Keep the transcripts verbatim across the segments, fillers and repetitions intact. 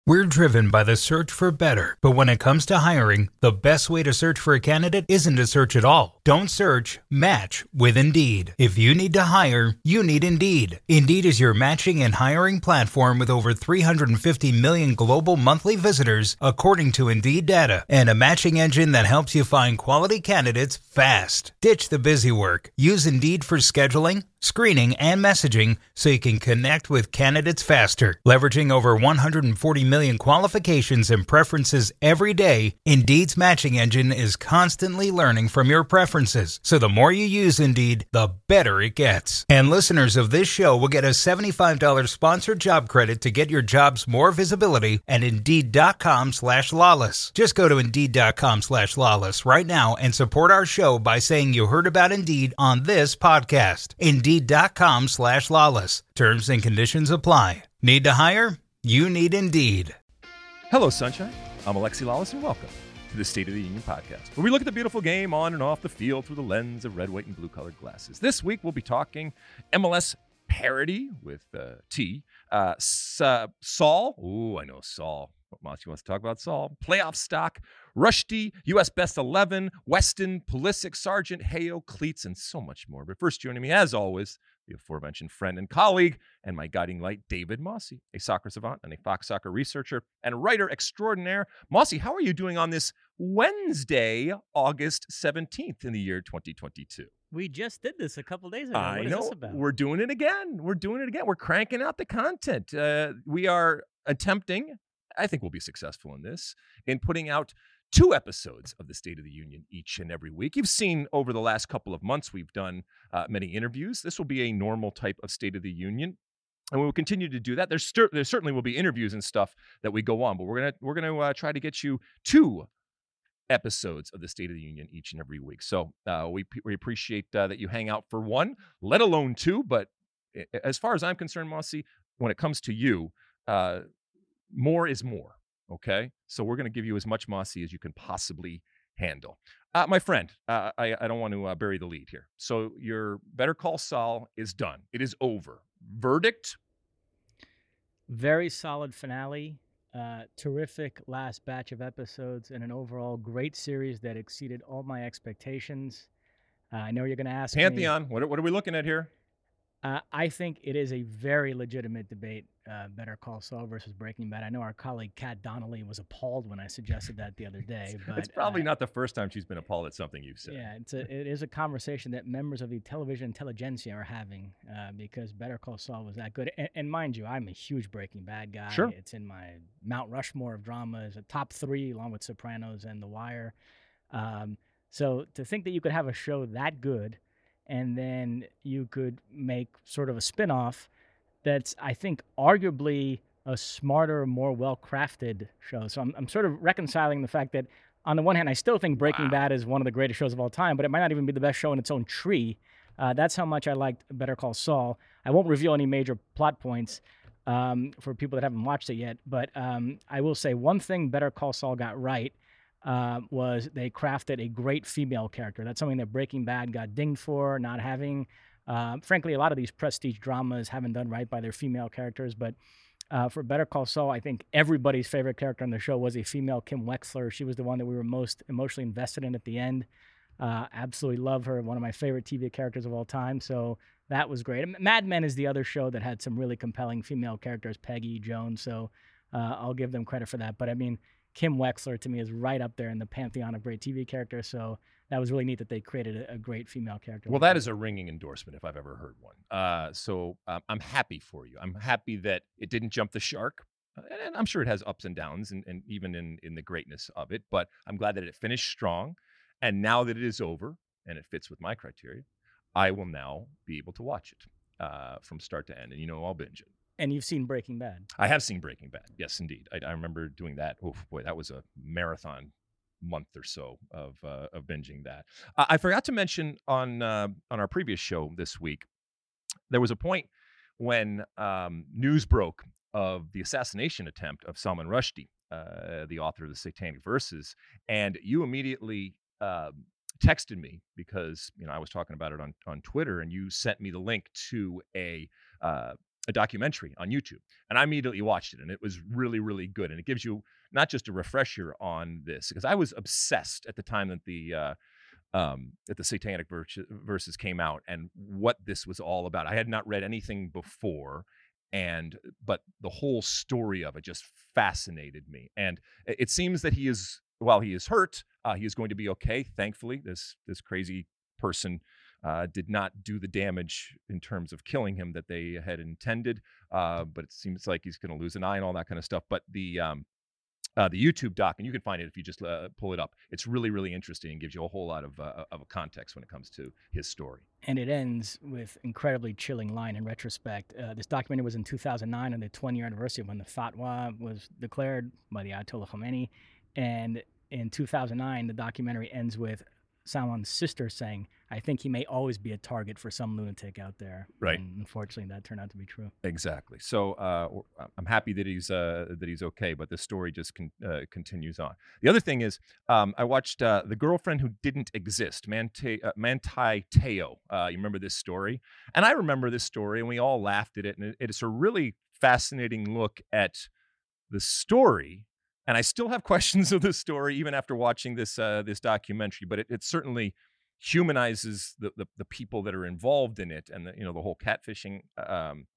We're driven by the search for better, but when it comes to hiring, the best way to search for a candidate isn't to search at all. Don't search, match with Indeed. If you need to hire, you need Indeed. Indeed is your matching and hiring platform with over three hundred fifty million global monthly visitors, according to Indeed data, and a matching engine that helps you find quality candidates fast. Ditch the busy work. Use Indeed for scheduling, screening, and messaging so you can connect with candidates faster. Leveraging over one hundred forty million qualifications and preferences every day, Indeed's matching engine is constantly learning from your preferences. So the more you use Indeed, the better it gets. And listeners of this show will get a seventy-five dollars sponsored job credit to get your jobs more visibility at Indeed.com slash lawless. Just go to Indeed.com slash lawless right now and support our show by saying you heard about Indeed on this podcast. Indeed.com slash lawless. Terms and conditions apply. Need to hire? You need Indeed. Hello, Sunshine. I'm Alexi Lawless, and welcome to the State of the Union podcast, where we look at the beautiful game on and off the field through the lens of red, white, and blue-colored glasses. This week, we'll be talking M L S parody with uh, T. Uh, S- uh, Saul. Ooh, I know Saul. Mossy wants to talk about Saul. Playoff stock. Rushdie, U S Best eleven, Weston, Pulisic, Sargent, Hayo, Cleats, and so much more. But first, joining me, as always, the aforementioned friend and colleague and my guiding light, David Mossy, a soccer savant and a Fox Soccer researcher and writer extraordinaire. Mossy, how are you doing on this Wednesday, August seventeenth in the year twenty twenty-two? We just did this a couple days ago. I what is know. this about? We're doing it again. We're doing it again. We're cranking out the content. Uh, we are attempting, I think we'll be successful in this, in putting out two episodes of the State of the Union each and every week. You've seen over the last couple of months, we've done uh, many interviews. This will be a normal type of State of the Union, and we will continue to do that. There's st- there certainly will be interviews and stuff that we go on, but we're gonna we're gonna uh, try to get you two episodes of the State of the Union each and every week. So uh, we we appreciate uh, that you hang out for one, let alone two. But as far as I'm concerned, Mossy, when it comes to you, uh, more is more. Okay, so we're going to give you as much Mossy as you can possibly handle. Uh, my friend, uh, I, I don't want to uh, bury the lead here. So your Better Call Saul is done. It is over. Verdict? Very solid finale. Uh, terrific last batch of episodes and an overall great series that exceeded all my expectations. Uh, I know you're going to ask Pantheon, me, what, are- what are we looking at here? Uh, I think it is a very legitimate debate, uh, Better Call Saul versus Breaking Bad. I know our colleague Kat Donnelly was appalled when I suggested that the other day. But It's probably uh, not the first time she's been appalled at something you've said. Yeah, it's a, it is a conversation that members of the television intelligentsia are having uh, because Better Call Saul was that good. And, and mind you, I'm a huge Breaking Bad guy. Sure. It's in my Mount Rushmore of dramas, a top three along with Sopranos and The Wire. Um, so to think that you could have a show that good and then you could make sort of a spin-off that's, I think, arguably a smarter, more well-crafted show. So I'm, I'm sort of reconciling the fact that, on the one hand, I still think Breaking Wow. Bad is one of the greatest shows of all time, but it might not even be the best show in its own tree. Uh, that's how much I liked Better Call Saul. I won't reveal any major plot points um, for people that haven't watched it yet, but um, I will say one thing Better Call Saul got right uh, was they crafted a great female character. That's something that Breaking Bad got dinged for, not having. Uh, frankly, a lot of these prestige dramas haven't done right by their female characters, but Uh, for Better Call Saul, I think everybody's favorite character on the show was a female Kim Wexler. She was the one that we were most emotionally invested in at the end. Uh, absolutely love her. One of my favorite T V characters of all time. So that was great. Mad Men is the other show that had some really compelling female characters, Peggy, Joan. So uh, I'll give them credit for that. But I mean, Kim Wexler to me is right up there in the pantheon of great T V characters. So that was really neat that they created a, a great female character. Well, that is a ringing endorsement if I've ever heard one. Uh, so um, I'm happy for you. I'm happy that it didn't jump the shark. Uh, And I'm sure it has ups and downs, and, and even in, in the greatness of it. But I'm glad that it finished strong. And now that it is over, and it fits with my criteria, I will now be able to watch it uh, from start to end. And you know, I'll binge it. And you've seen Breaking Bad. I have seen Breaking Bad. Yes, indeed. I, I remember doing that. Oh, boy, that was a marathon month or so of uh, of binging that. Uh, I forgot to mention on uh, on our previous show this week, there was a point when um, news broke of the assassination attempt of Salman Rushdie, uh, the author of the Satanic Verses, and you immediately uh, texted me because you know I was talking about it on on Twitter, and you sent me the link to a uh, a documentary on YouTube, and I immediately watched it, and it was really, really good. And it gives you not just a refresher on this, because I was obsessed at the time that the uh, um, that the Satanic Verses came out and what this was all about. I had not read anything before, and but the whole story of it just fascinated me. And it seems that he is, while he is hurt, uh, he is going to be okay. Thankfully, this this crazy person uh, did not do the damage in terms of killing him that they had intended. Uh, but it seems like he's going to lose an eye and all that kind of stuff. But the um, uh, the YouTube doc, and you can find it if you just uh, pull it up. It's really, really interesting and gives you a whole lot of uh, of a context when it comes to his story. And it ends with incredibly chilling line in retrospect. Uh, this documentary was in two thousand nine on the twenty-year anniversary of when the fatwa was declared by the Ayatollah Khomeini. And in two thousand nine, the documentary ends with Salman's sister saying, I think he may always be a target for some lunatic out there. Right. And unfortunately, that turned out to be true. Exactly. So uh, I'm happy that he's uh, that he's okay, but the story just con- uh, continues on. The other thing is, um, I watched uh, The Girlfriend Who Didn't Exist, Manti, uh, Manti Te'o. Uh, you remember this story? And I remember this story, and we all laughed at it. And it, it's a really fascinating look at the story. And I still have questions of the story even after watching this uh, this documentary, but it, it certainly humanizes the, the the people that are involved in it, and the, you know, the whole catfishing um,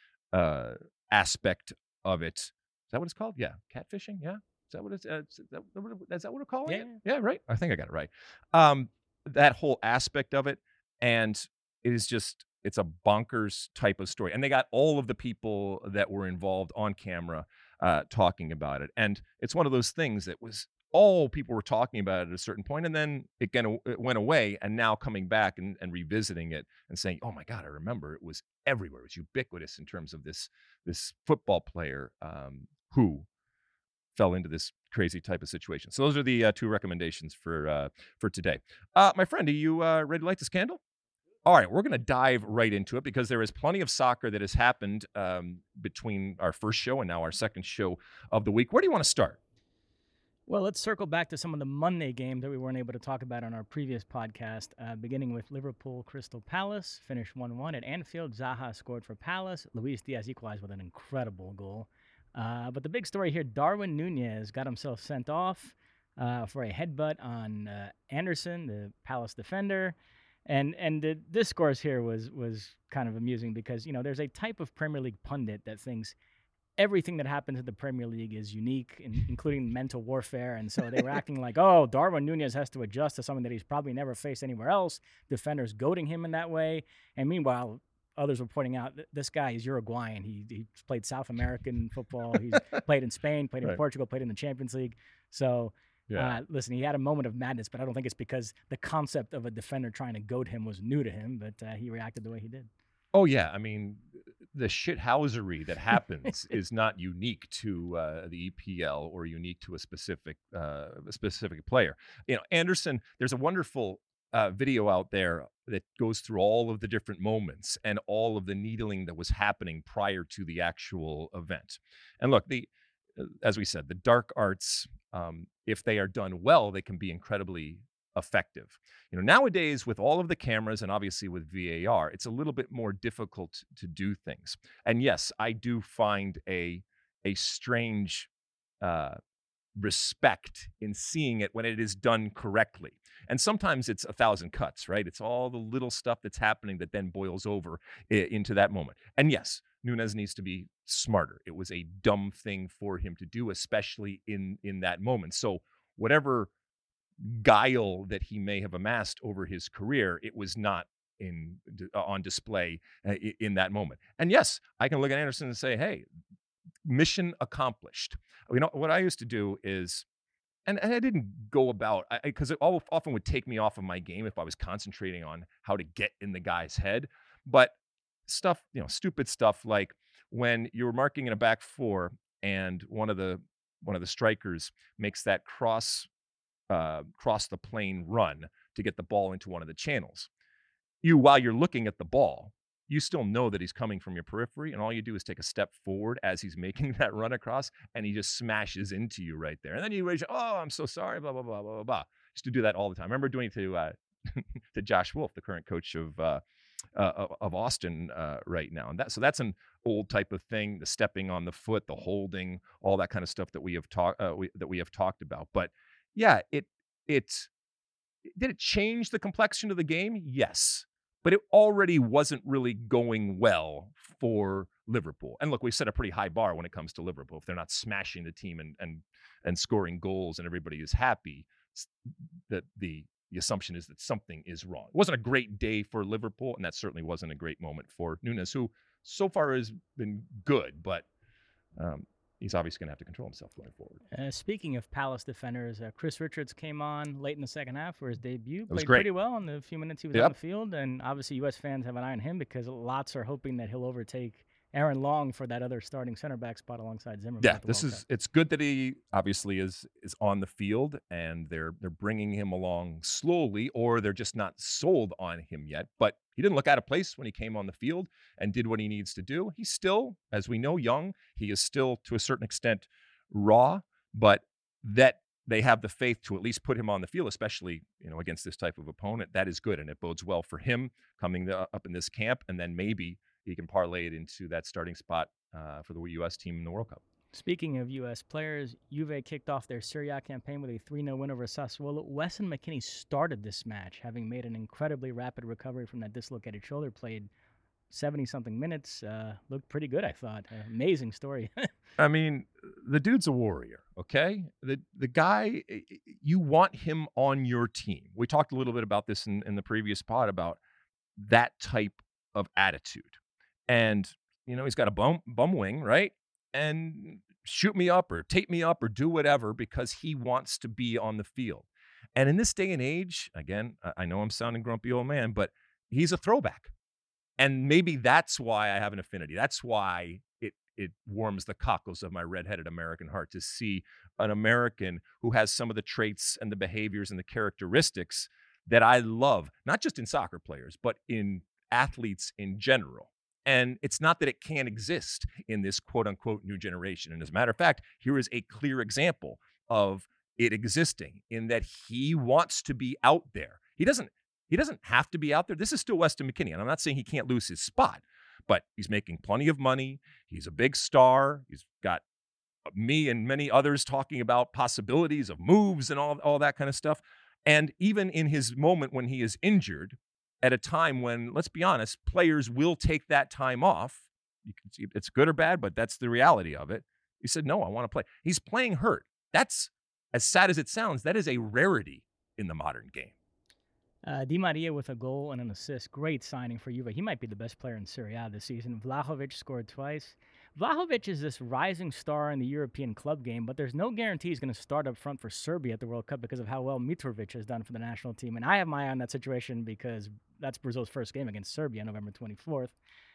uh, aspect of it. Is that what it's called? Yeah, catfishing. Yeah, is that what it's? Uh, is that what it, is that what we're calling Yeah. it? Yeah, right. I think I got it right. Um, that whole aspect of it, and it is just, it's a bonkers type of story, and they got all of the people that were involved on camera uh, talking about it. And it's one of those things that was all people were talking about it at a certain point, and then it, gonna, it went away, and now coming back and, and revisiting it and saying, oh my God, I remember it was everywhere. It was ubiquitous in terms of this, this football player um, who fell into this crazy type of situation. So those are the uh, two recommendations for uh, for today. Uh, my friend, are you uh, ready to light this candle? All right, we're going to dive right into it because there is plenty of soccer that has happened um, between our first show and now our second show of the week. Where do you want to start? Well, let's circle back to some of the Monday games that we weren't able to talk about on our previous podcast, uh, beginning with Liverpool Crystal Palace, finished one one at Anfield. Zaha scored for Palace. Luis Diaz equalized with an incredible goal. Uh, but the big story here, Darwin Nunez got himself sent off uh, for a headbutt on uh, Anderson, the Palace defender. And and the discourse here was was kind of amusing because, you know, there's a type of Premier League pundit that thinks everything that happens in the Premier League is unique, in, including mental warfare. And so they were acting like, oh, Darwin Nunez has to adjust to something that he's probably never faced anywhere else. Defenders goading him in that way. And meanwhile, others were pointing out that this guy is Uruguayan. He he played South American football. He's played in Spain, played in Right. Portugal, played in the Champions League. So Yeah. Uh, listen, he had a moment of madness, but I don't think it's because the concept of a defender trying to goad him was new to him, but uh, he reacted the way he did. Oh, yeah. I mean, the shithousery that happens is not unique to uh, the E P L or unique to a specific uh, a specific player. You know, Anderson, there's a wonderful uh, video out there that goes through all of the different moments and all of the needling that was happening prior to the actual event. And look, the uh, as we said, the dark arts, um, if they are done well, they can be incredibly effective. You know, nowadays with all of the cameras and obviously with V A R, it's a little bit more difficult to do things. And yes, I do find a a strange uh, respect in seeing it when it is done correctly. And sometimes it's a thousand cuts, right? It's all the little stuff that's happening that then boils over i- into that moment. And yes, Nunez needs to be smarter. It was a dumb thing for him to do, especially in in that moment. So whatever guile that he may have amassed over his career, it was not in on display uh, in that moment. And yes, I can look at Anderson and say, hey, mission accomplished. You know, what I used to do is, and, and I didn't go about, because it all, often would take me off of my game if I was concentrating on how to get in the guy's head. But stuff, you know, stupid stuff like when you're marking in a back four and one of the one of the strikers makes that cross uh, cross the plane run to get the ball into one of the channels. You, while you're looking at the ball, you still know that he's coming from your periphery, and all you do is take a step forward as he's making that run across, and he just smashes into you right there. And then you raise, oh, I'm so sorry, blah, blah, blah, blah, blah, blah. Used to do that all the time. I remember doing it to uh, to Josh Wolf, the current coach of uh, uh, of Austin uh, right now. And that so that's an old type of thing: the stepping on the foot, the holding, all that kind of stuff that we have talked uh, we, that we have talked about. But yeah, it it did it change the complexion of the game? Yes. But it already wasn't really going well for Liverpool. And look, we set a pretty high bar when it comes to Liverpool. If they're not smashing the team and and and scoring goals and everybody is happy, that the the assumption is that something is wrong. It wasn't a great day for Liverpool, and that certainly wasn't a great moment for Nunes, who so far has been good, but um, he's obviously going to have to control himself going forward. Uh, speaking of Palace defenders, uh, Chris Richards came on late in the second half for his debut. It was Played great. pretty well in the few minutes he was Yep. on the field, and obviously U S fans have an eye on him because lots are hoping that he'll overtake Aaron Long for that other starting center back spot alongside Zimmerman. Yeah, at the this World is Cup. it's good that he obviously is is on the field, and they're they're bringing him along slowly, or they're just not sold on him yet. But he didn't look out of place when he came on the field and did what he needs to do. He's still, as we know, young. He is still to a certain extent raw, but that they have the faith to at least put him on the field, especially, you know, against this type of opponent. That is good, and it bodes well for him coming the, up in this camp, and then maybe he can parlay it into that starting spot uh, for the U S team in the World Cup. Speaking of U S players, Juve kicked off their Serie A campaign with a three nil win over Sassuolo. Weston McKennie started this match, having made an incredibly rapid recovery from that dislocated shoulder. Played seventy-something minutes. Uh, looked pretty good, I thought. Uh, amazing story. I mean, the dude's a warrior, okay? The the guy, you want him on your team. We talked a little bit about this in, in the previous pod about that type of attitude. And, you know, he's got a bum, bum wing, right? And shoot me up or tape me up or do whatever because he wants to be on the field. And in this day and age, again, I know I'm sounding grumpy old man, but he's a throwback. And maybe that's why I have an affinity. That's why it it warms the cockles of my redheaded American heart to see an American who has some of the traits and the behaviors and the characteristics that I love, not just in soccer players, but in athletes in general. And it's not that it can't exist in this quote unquote new generation. And as a matter of fact, here is a clear example of it existing in that he wants to be out there. He doesn't He doesn't have to be out there. This is still Weston McKennie, and I'm not saying he can't lose his spot, but he's making plenty of money. He's a big star. He's got me and many others talking about possibilities of moves and all, all that kind of stuff. And even in his moment when he is injured, at a time when, let's be honest, players will take that time off. You can see it's good or bad, but that's the reality of it. He said, no, I want to play. He's playing hurt. That's, as sad as it sounds, that is a rarity in the modern game. Uh, Di Maria with a goal and an assist. Great signing for Juve. He might be the best player in Serie A this season. Vlahovic scored twice. Vlahovic is this rising star in the European club game, but there's no guarantee he's going to start up front for Serbia at the World Cup because of how well Mitrovic has done for the national team. And I have my eye on that situation because that's Brazil's first game against Serbia on November twenty-fourth.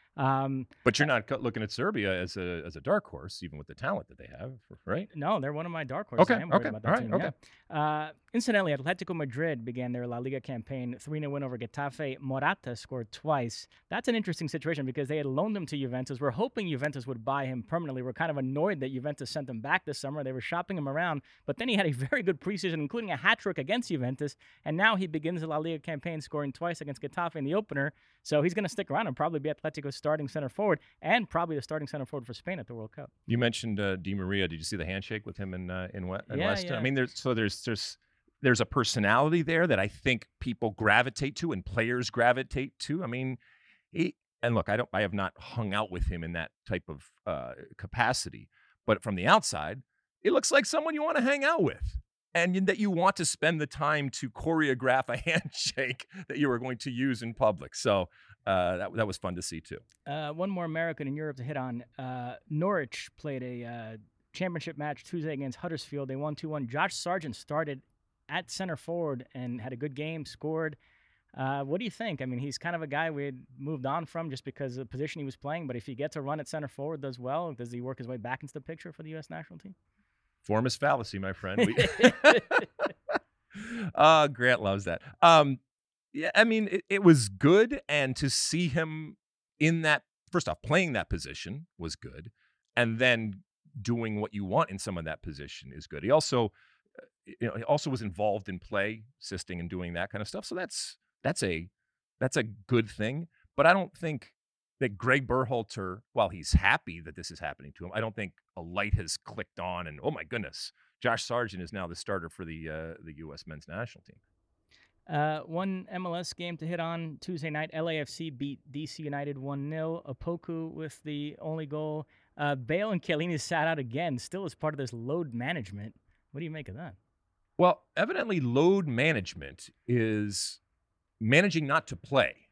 Um, but you're not looking at Serbia as a as a dark horse, even with the talent that they have, right? No, they're one of my dark horses. Okay, I am worried okay, about that all right, team, okay. Yeah. Uh, incidentally, Atletico Madrid began their La Liga campaign three nil win over Getafe. Morata scored twice. That's an interesting situation because they had loaned him to Juventus. We're hoping Juventus would buy him permanently. We're kind of annoyed that Juventus sent him back this summer. They were shopping him around, but then he had a very good preseason, including a hat-trick against Juventus, and now he begins the La Liga campaign scoring twice against Getafe in the opener. So he's going to stick around and probably be Atletico's starting center forward and probably the starting center forward for Spain at the World Cup. You mentioned uh, Di Maria. Did you see the handshake with him in uh, in, we- in Yeah, Weston? yeah. I mean, there's so there's there's there's a personality there that I think people gravitate to and players gravitate to. I mean, he and look, I don't I have not hung out with him in that type of uh, capacity, but from the outside, it looks like someone you want to hang out with. And that you want to spend the time to choreograph a handshake that you are going to use in public. So uh, that that was fun to see too. Uh, one more American in Europe to hit on. Uh, Norwich played a uh, championship match Tuesday against Huddersfield. They won two one. Josh Sargent started at center forward and had a good game, scored. Uh, what do you think? I mean, he's kind of a guy we had moved on from just because of the position he was playing. But if he gets a run at center forward, does well, does he work his way back into the picture for the U S national team? Form is fallacy, my friend. We... uh, Grant loves that. Um, yeah, I mean, it, it was good. And to see him in that, first off, playing that position was good. And then doing what you want in some of that position is good. He also, you know, he also was involved in play, assisting and doing that kind of stuff. So that's, that's a, that's a good thing. But I don't think that Greg Berhalter, while he's happy that this is happening to him, I don't think a light has clicked on and, oh my goodness, Josh Sargent is now the starter for the uh, the U S men's national team. Uh, one M L S game to hit on Tuesday night. L A F C beat D C United one nil. Opoku with the only goal. Uh, Bale and Chiellini sat out again, still as part of this load management. What do you make of that? Well, evidently load management is managing not to play,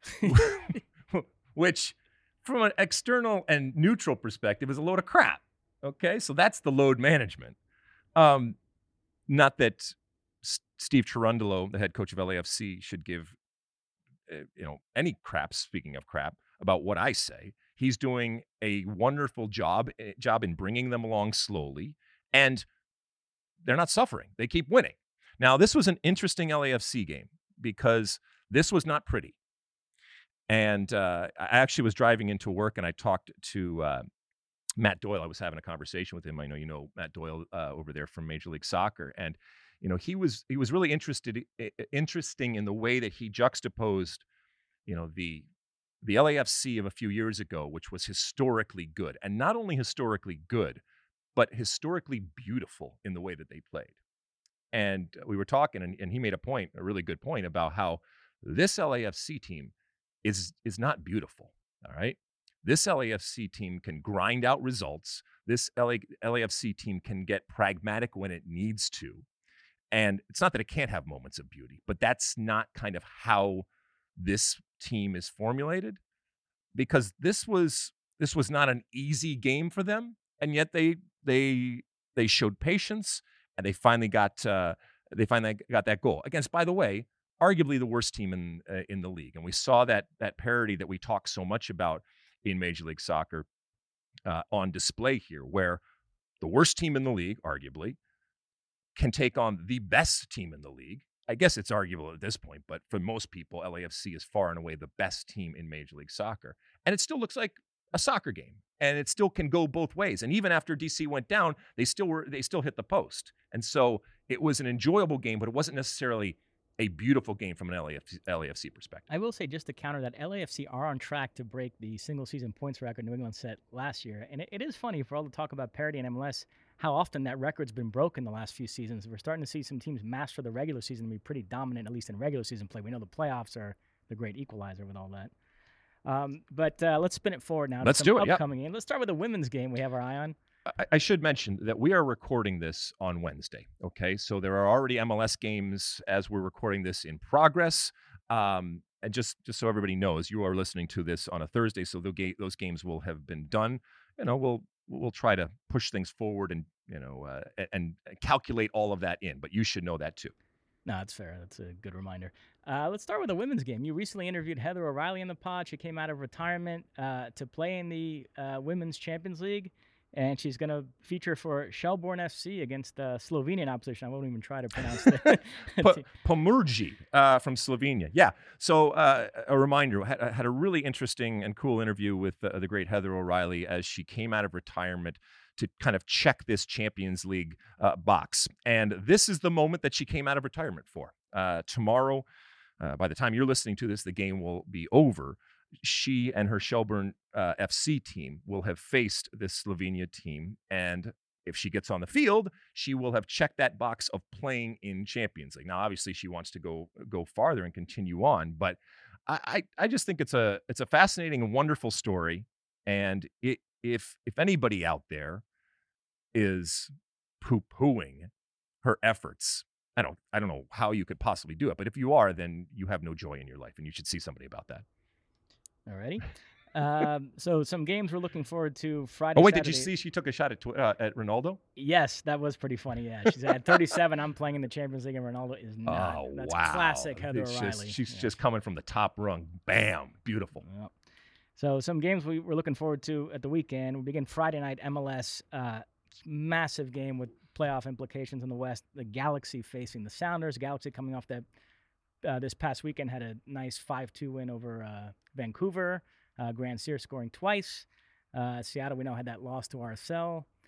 which from an external and neutral perspective is a load of crap. Okay, so that's the load management. Um, not that S- Steve Cherundolo, the head coach of L A F C, should give uh, you know any crap. Speaking of crap, about what I say, he's doing a wonderful job uh, job in bringing them along slowly, and they're not suffering. They keep winning. Now, this was an interesting L A F C game because this was not pretty. And uh, I actually was driving into work and I talked to uh, Matt Doyle. I was having a conversation with him. I know you know Matt Doyle uh, over there from Major League Soccer. And, you know, he was he was really interested, interesting in the way that he juxtaposed, you know, the the L A F C of a few years ago, which was historically good. And not only historically good, but historically beautiful in the way that they played. And we were talking, and, and he made a point, a really good point, about how this L A F C team is is not beautiful, all right? This L A F C team can grind out results. This L A, L A F C team can get pragmatic when it needs to. And it's not that it can't have moments of beauty, but that's not kind of how this team is formulated, because this was this was not an easy game for them, and yet they they they showed patience. And they finally got uh, they finally got that goal against, by the way, arguably the worst team in uh, in the league. And we saw that that parity that we talk so much about in Major League Soccer uh, on display here, where the worst team in the league, arguably, can take on the best team in the league. I guess it's arguable at this point, but for most people, L A F C is far and away the best team in Major League Soccer. And it still looks like a soccer game. And it still can go both ways. And even after D C went down, they still were they still hit the post. And so it was an enjoyable game, but it wasn't necessarily a beautiful game from an L A F C, L A F C perspective. I will say, just to counter that, L A F C are on track to break the single-season points record New England set last year. And it, it is funny, for all the talk about parity in M L S, how often that record's been broken the last few seasons. We're starting to see some teams master the regular season and be pretty dominant, at least in regular season play. We know the playoffs are the great equalizer with all that. Um, but uh, let's spin it forward now. Let's to do some it, upcoming game. Let's start with the women's game we have our eye on. I, I should mention that we are recording this on Wednesday, okay? So there are already M L S games as we're recording this in progress. Um, and just, just so everybody knows, you are listening to this on a Thursday, so the, those games will have been done. You know, we'll we'll try to push things forward and, you know, uh, and calculate all of that in, but you should know that too. No, that's fair. That's a good reminder. Uh, let's start with the women's game. You recently interviewed Heather O'Reilly in the pod. She came out of retirement uh, to play in the uh, Women's Champions League, and she's going to feature for Shelbourne F C against uh, Slovenian opposition. I won't even try to pronounce that. P- Pomurji uh, from Slovenia. Yeah. So uh, a reminder, I had, I had a really interesting and cool interview with uh, the great Heather O'Reilly as she came out of retirement to kind of check this Champions League uh, box. And this is the moment that she came out of retirement for. Uh, tomorrow, uh, by the time you're listening to this, the game will be over. She and her Shelbourne uh, F C team will have faced this Slovenia team. And if she gets on the field, she will have checked that box of playing in Champions League. Now, obviously, she wants to go go farther and continue on. But I, I, I just think it's a it's a fascinating and wonderful story. And it, if if anybody out there is poo-pooing her efforts, I don't I don't know how you could possibly do it. But if you are, then you have no joy in your life, and you should see somebody about that. Alrighty. um, so some games we're looking forward to Friday. Oh wait, Saturday. did you see she took a shot at tw- uh, at Ronaldo? Yes, that was pretty funny. Yeah, she's at thirty-seven. I'm playing in the Champions League, and Ronaldo is not. Oh, That's wow. classic Heather It's O'Reilly. Just, she's yeah. just coming from the top rung. Bam, beautiful. Yep. So some games we, we're looking forward to at the weekend. We begin Friday night M L S. Uh, massive game with playoff implications in the West. The Galaxy facing the Sounders. Galaxy coming off that uh, this past weekend had a nice five two win over uh, Vancouver. Uh, Grand Sears scoring twice. Uh, Seattle, we know, had that loss to R S L.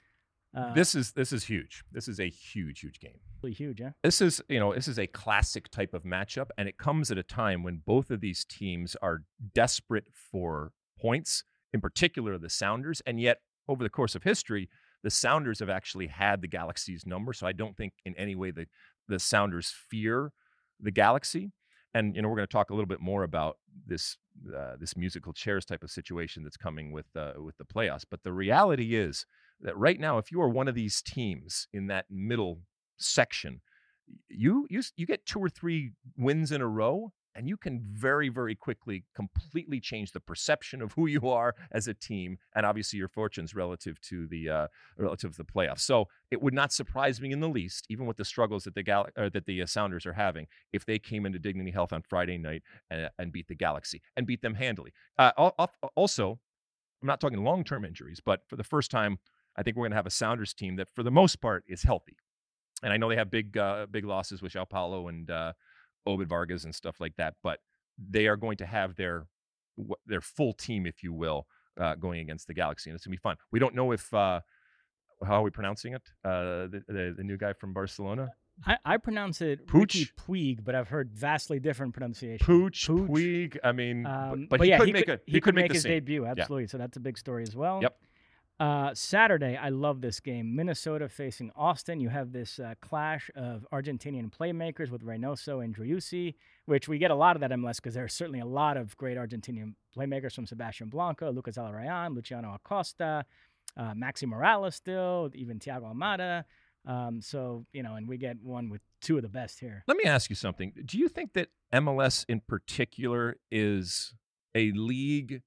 Uh, this is this is huge. This is a huge, huge game. Really huge, yeah. This is, you know, this is a classic type of matchup, and it comes at a time when both of these teams are desperate for points, in particular the Sounders, and yet over the course of history, the Sounders have actually had the Galaxy's number, so I don't think in any way the, the Sounders fear the Galaxy. And, you know, we're going to talk a little bit more about this uh, this musical chairs type of situation that's coming with uh, with the playoffs. But the reality is that right now, if you are one of these teams in that middle section, you you you get two or three wins in a row, and you can very, very quickly completely change the perception of who you are as a team, and obviously your fortunes relative to the uh, relative to the playoffs. So it would not surprise me in the least, even with the struggles that the Gal- or that the uh, Sounders are having, if they came into Dignity Health on Friday night and, and beat the Galaxy and beat them handily. Uh, also, I'm not talking long-term injuries, but for the first time, I think we're going to have a Sounders team that, for the most part, is healthy. And I know they have big, uh, big losses with João Paulo and uh, Obed Vargas and stuff like that, but they are going to have their their full team, if you will, uh, going against the Galaxy, and it's gonna be fun. We don't know if uh, how are we pronouncing it? Uh, the, the the new guy from Barcelona. I, I pronounce it Pooch? Ricky Puig, but I've heard vastly different pronunciation. Pooch, Pooch. Puig. I mean, Um, but, but, but he yeah, could he make could, a he, he could make, make the his scene. debut. Absolutely. So that's a big story as well. Yep. Uh, Saturday, I love this game. Minnesota facing Austin. You have this uh, clash of Argentinian playmakers with Reynoso and Driussi, which we get a lot of that M L S because there are certainly a lot of great Argentinian playmakers from Sebastian Blanco, Lucas Alarayan, Luciano Acosta, uh, Maxi Morales still, even Thiago Almada. Um, so, you know, and we get one with two of the best here. Let me ask you something. Do you think that M L S in particular is a league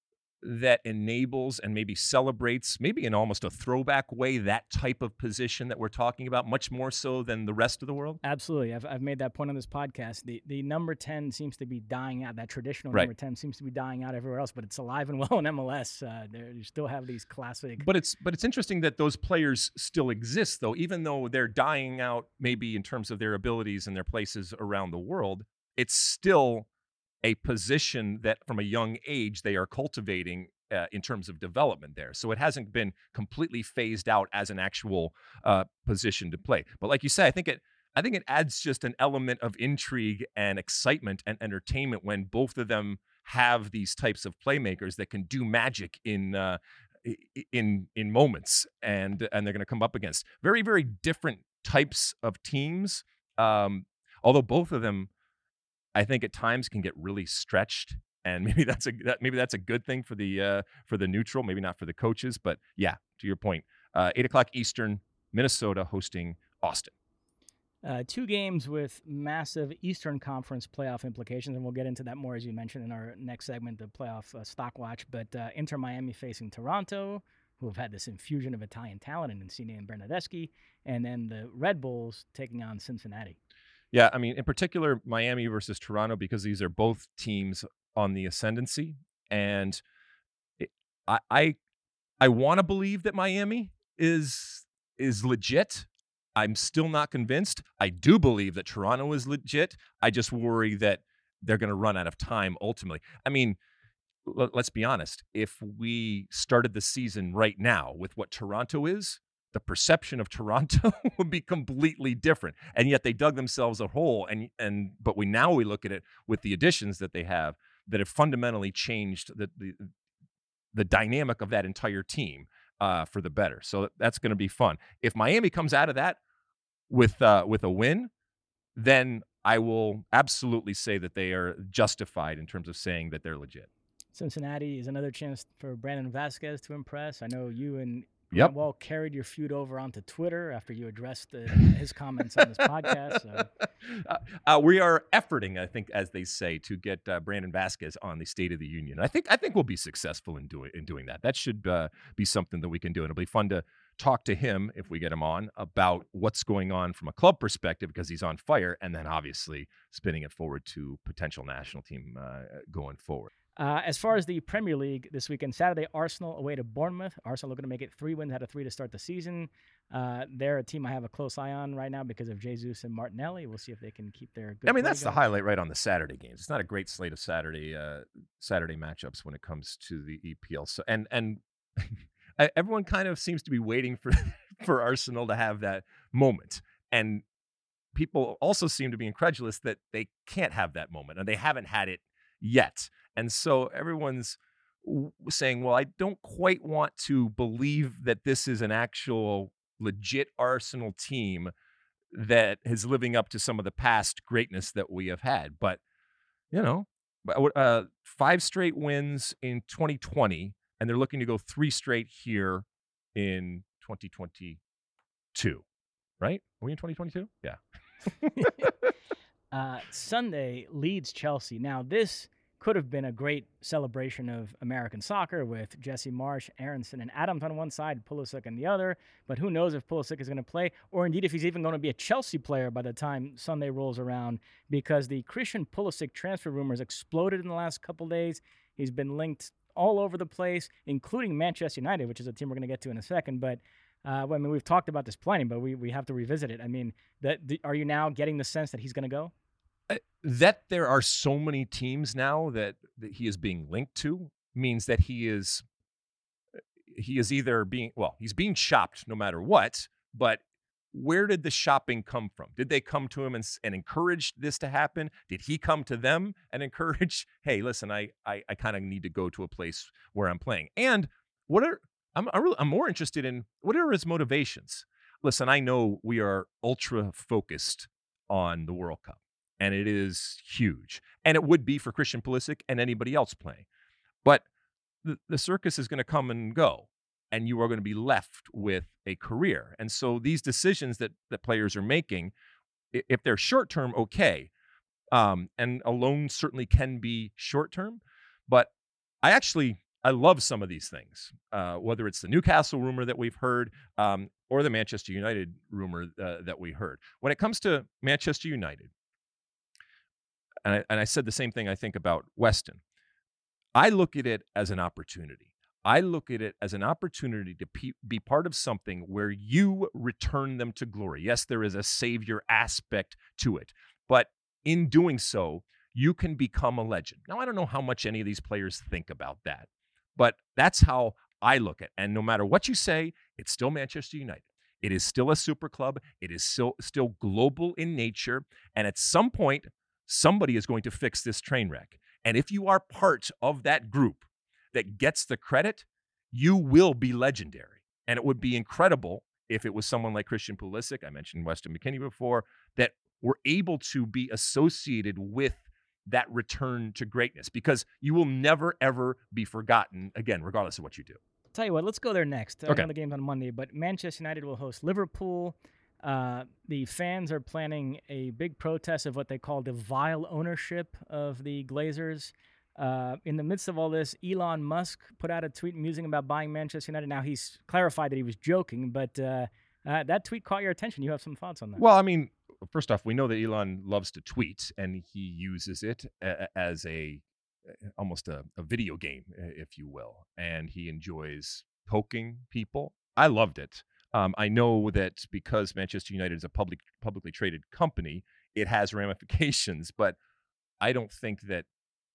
that enables and maybe celebrates, maybe in almost a throwback way, that type of position that we're talking about, much more so than the rest of the world? Absolutely. I've, I've made that point on this podcast. The the number ten seems to be dying out. That traditional Right. number ten seems to be dying out everywhere else, but it's alive and well in M L S. Uh, there, you still have these classic. But it's but it's interesting that those players still exist, though, even though they're dying out, maybe in terms of their abilities and their places around the world. It's still a position that from a young age they are cultivating uh, in terms of development there. So it hasn't been completely phased out as an actual uh, position to play. But like you say, I think it I think it adds just an element of intrigue and excitement and entertainment when both of them have these types of playmakers that can do magic in uh, in in moments, and and they're going to come up against very, very different types of teams. Um, although both of them, I think at times can get really stretched, and maybe that's a that, maybe that's a good thing for the uh, for the neutral, maybe not for the coaches. But yeah, to your point, uh, eight o'clock Eastern, Minnesota hosting Austin. Uh, two games with massive Eastern Conference playoff implications, and we'll get into that more, as you mentioned, in our next segment, the playoff uh, stock watch. But uh, Inter Miami facing Toronto, who have had this infusion of Italian talent in Insigne and Bernardeschi, and then the Red Bulls taking on Cincinnati. Yeah, I mean, in particular, Miami versus Toronto, because these are both teams on the ascendancy, and it, I I, I want to believe that Miami is is legit. I'm still not convinced. I do believe that Toronto is legit. I just worry that they're going to run out of time ultimately. I mean, l- let's be honest. If we started the season right now with what Toronto is, the perception of Toronto would be completely different. And yet they dug themselves a hole. And and but we now we look at it with the additions that they have that have fundamentally changed the the, the dynamic of that entire team uh, for the better. So that's going to be fun. If Miami comes out of that with uh, with a win, then I will absolutely say that they are justified in terms of saying that they're legit. Cincinnati is another chance for Brandon Vasquez to impress. I know you and Yep. Well, carried your feud over onto Twitter after you addressed the, his comments on this podcast. So. Uh, uh, we are efforting, I think, as they say, to get uh, Brandon Vasquez on the State of the Union. I think I think we'll be successful in doing in doing that. That should uh, be something that we can do, and it'll be fun to talk to him if we get him on about what's going on from a club perspective because he's on fire, and then obviously spinning it forward to potential national team uh, going forward. Uh, as far as the Premier League this weekend, Saturday, Arsenal away to Bournemouth. Arsenal looking to make it three wins out of three to start the season. Uh, they're a team I have a close eye on right now because of Jesus and Martinelli. We'll see if they can keep their good I mean, play that's going. the highlight right on the Saturday games. It's not a great slate of Saturday uh, Saturday matchups when it comes to the E P L. So and and everyone kind of seems to be waiting for for Arsenal to have that moment. And people also seem to be incredulous that they can't have that moment, and they haven't had it yet. And so everyone's saying, well, I don't quite want to believe that this is an actual legit Arsenal team that is living up to some of the past greatness that we have had. But, you know, uh, five straight wins in twenty twenty, and they're looking to go three straight here in twenty twenty-two, right? Are we in twenty twenty-two? Yeah. uh, Sunday, Leeds Chelsea. Now, this could have been a great celebration of American soccer with Jesse Marsch, Aronson, and Adams on one side, Pulisic on the other. But who knows if Pulisic is going to play, or indeed if he's even going to be a Chelsea player by the time Sunday rolls around, because the Christian Pulisic transfer rumors exploded in the last couple days. He's been linked all over the place, including Manchester United, which is a team we're going to get to in a second. But uh, I mean, we've talked about this plenty, but we we have to revisit it. I mean, that the, are you now getting the sense that he's going to go? Uh, that there are so many teams now that, that he is being linked to means that he is he is either being, well, he's being shopped no matter what, but where did the shopping come from? Did they come to him and, and encourage this to happen? Did he come to them and encourage, hey, listen, I I, I kind of need to go to a place where I'm playing? And what are, I'm, I'm, really, I'm more interested in, what are his motivations? Listen, I know we are ultra focused on the World Cup, and it is huge. And it would be for Christian Pulisic and anybody else playing. But the, the circus is going to come and go, and you are going to be left with a career. And so these decisions that, that players are making, if they're short-term, okay. Um, and a loan certainly can be short-term. But I actually, I love some of these things, uh, whether it's the Newcastle rumor that we've heard um, or the Manchester United rumor uh, that we heard. When it comes to Manchester United, and I, and I said the same thing I think about Weston, I look at it as an opportunity. I look at it as an opportunity to pe- be part of something where you return them to glory. Yes, there is a savior aspect to it, but in doing so, you can become a legend. Now, I don't know how much any of these players think about that, but that's how I look at it. And no matter what you say, it's still Manchester United. It is still a super club. It is still, still global in nature. And at some point, somebody is going to fix this train wreck. And if you are part of that group that gets the credit, you will be legendary. And it would be incredible if it was someone like Christian Pulisic, I mentioned Weston McKennie before, that were able to be associated with that return to greatness, because you will never, ever be forgotten again, regardless of what you do. Tell you what, let's go there next. Okay. I know the game's on Monday, but Manchester United will host Liverpool. Uh, the fans are planning a big protest of what they call the vile ownership of the Glazers. Uh, in the midst of all this, Elon Musk put out a tweet musing about buying Manchester United. Now, he's clarified that he was joking, but uh, uh, that tweet caught your attention. You have some thoughts on that? Well, I mean, first off, we know that Elon loves to tweet, and he uses it a- as a almost a, a video game, if you will, and he enjoys poking people. I loved it. Um, I know that because Manchester United is a public publicly traded company, it has ramifications, but I don't think that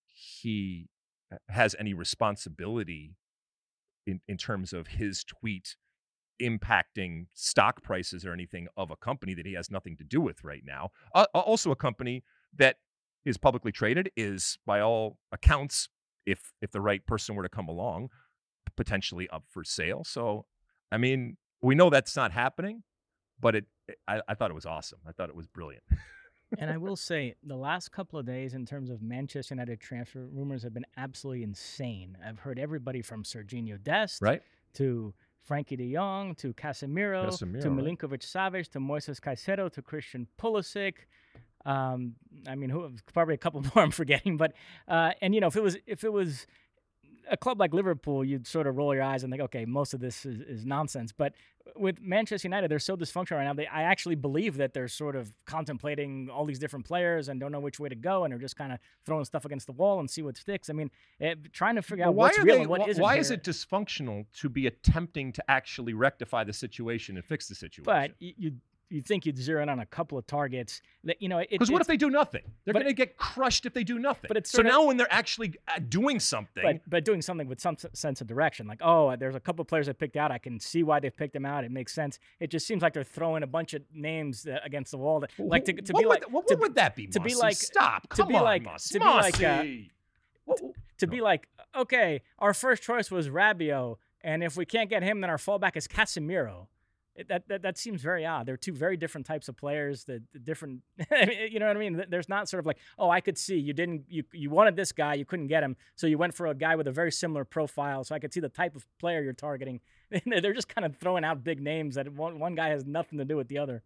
he has any responsibility in, in terms of his tweet impacting stock prices or anything of a company that he has nothing to do with right now. Uh, also a company that is publicly traded is, by all accounts, if if the right person were to come along, potentially up for sale. So, I mean, we know that's not happening, but it I, I thought it was awesome. I thought it was brilliant. And I will say, the last couple of days in terms of Manchester United transfer rumors have been absolutely insane. I've heard everybody from Serginho Dest Right. to Frankie de Jong to Casemiro, Casemiro, to right. Milinkovic-Savic to Moises Caicedo to Christian Pulisic. Um, I mean, who, probably a couple more I'm forgetting, but uh, and you know, if it was if it was a club like Liverpool, you'd sort of roll your eyes and think, okay, most of this is, is nonsense. But with Manchester United, they're so dysfunctional right now. They, I actually believe that they're sort of contemplating all these different players and don't know which way to go, and are just kind of throwing stuff against the wall and see what sticks. I mean, it, trying to figure Well, out why what's are real they, and what wh- isn't. Why here. is it dysfunctional to be attempting to actually rectify the situation and fix the situation? But you, you you think you'd zero in on a couple of targets. That you know, because what if they do nothing? They're but- going to get crushed if they do nothing. But it's so sort of- now when they're actually uh, doing something, but but doing something with some s- sense of direction, like oh, there's a couple of players I picked out. I can see why they've picked them out. It makes sense. It just seems like they're throwing a bunch of names uh, against the wall. That, like to, to what be would, like what, to, what would that be? to be Mossy? like- stop. to Come be on, like- Mossy. to be like, uh, Mossy. What- to be like okay, our first choice was Rabiot, and if we can't get him, then our fallback is Casemiro. It- That, that that seems very odd. They're two very different types of players. The, the different, you know what I mean. There's not sort of like, oh, I could see you didn't, you you wanted this guy, you couldn't get him, so you went for a guy with a very similar profile. So I could see the type of player you're targeting. They're just kind of throwing out big names that one one guy has nothing to do with the other.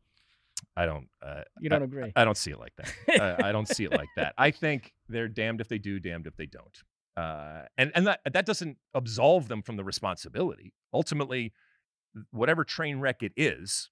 I don't. Uh, You don't I, agree? I don't see it like that. uh, I don't see it like that. I think they're damned if they do, damned if they don't. Uh, and and that that doesn't absolve them from the responsibility. Ultimately, whatever train wreck it is,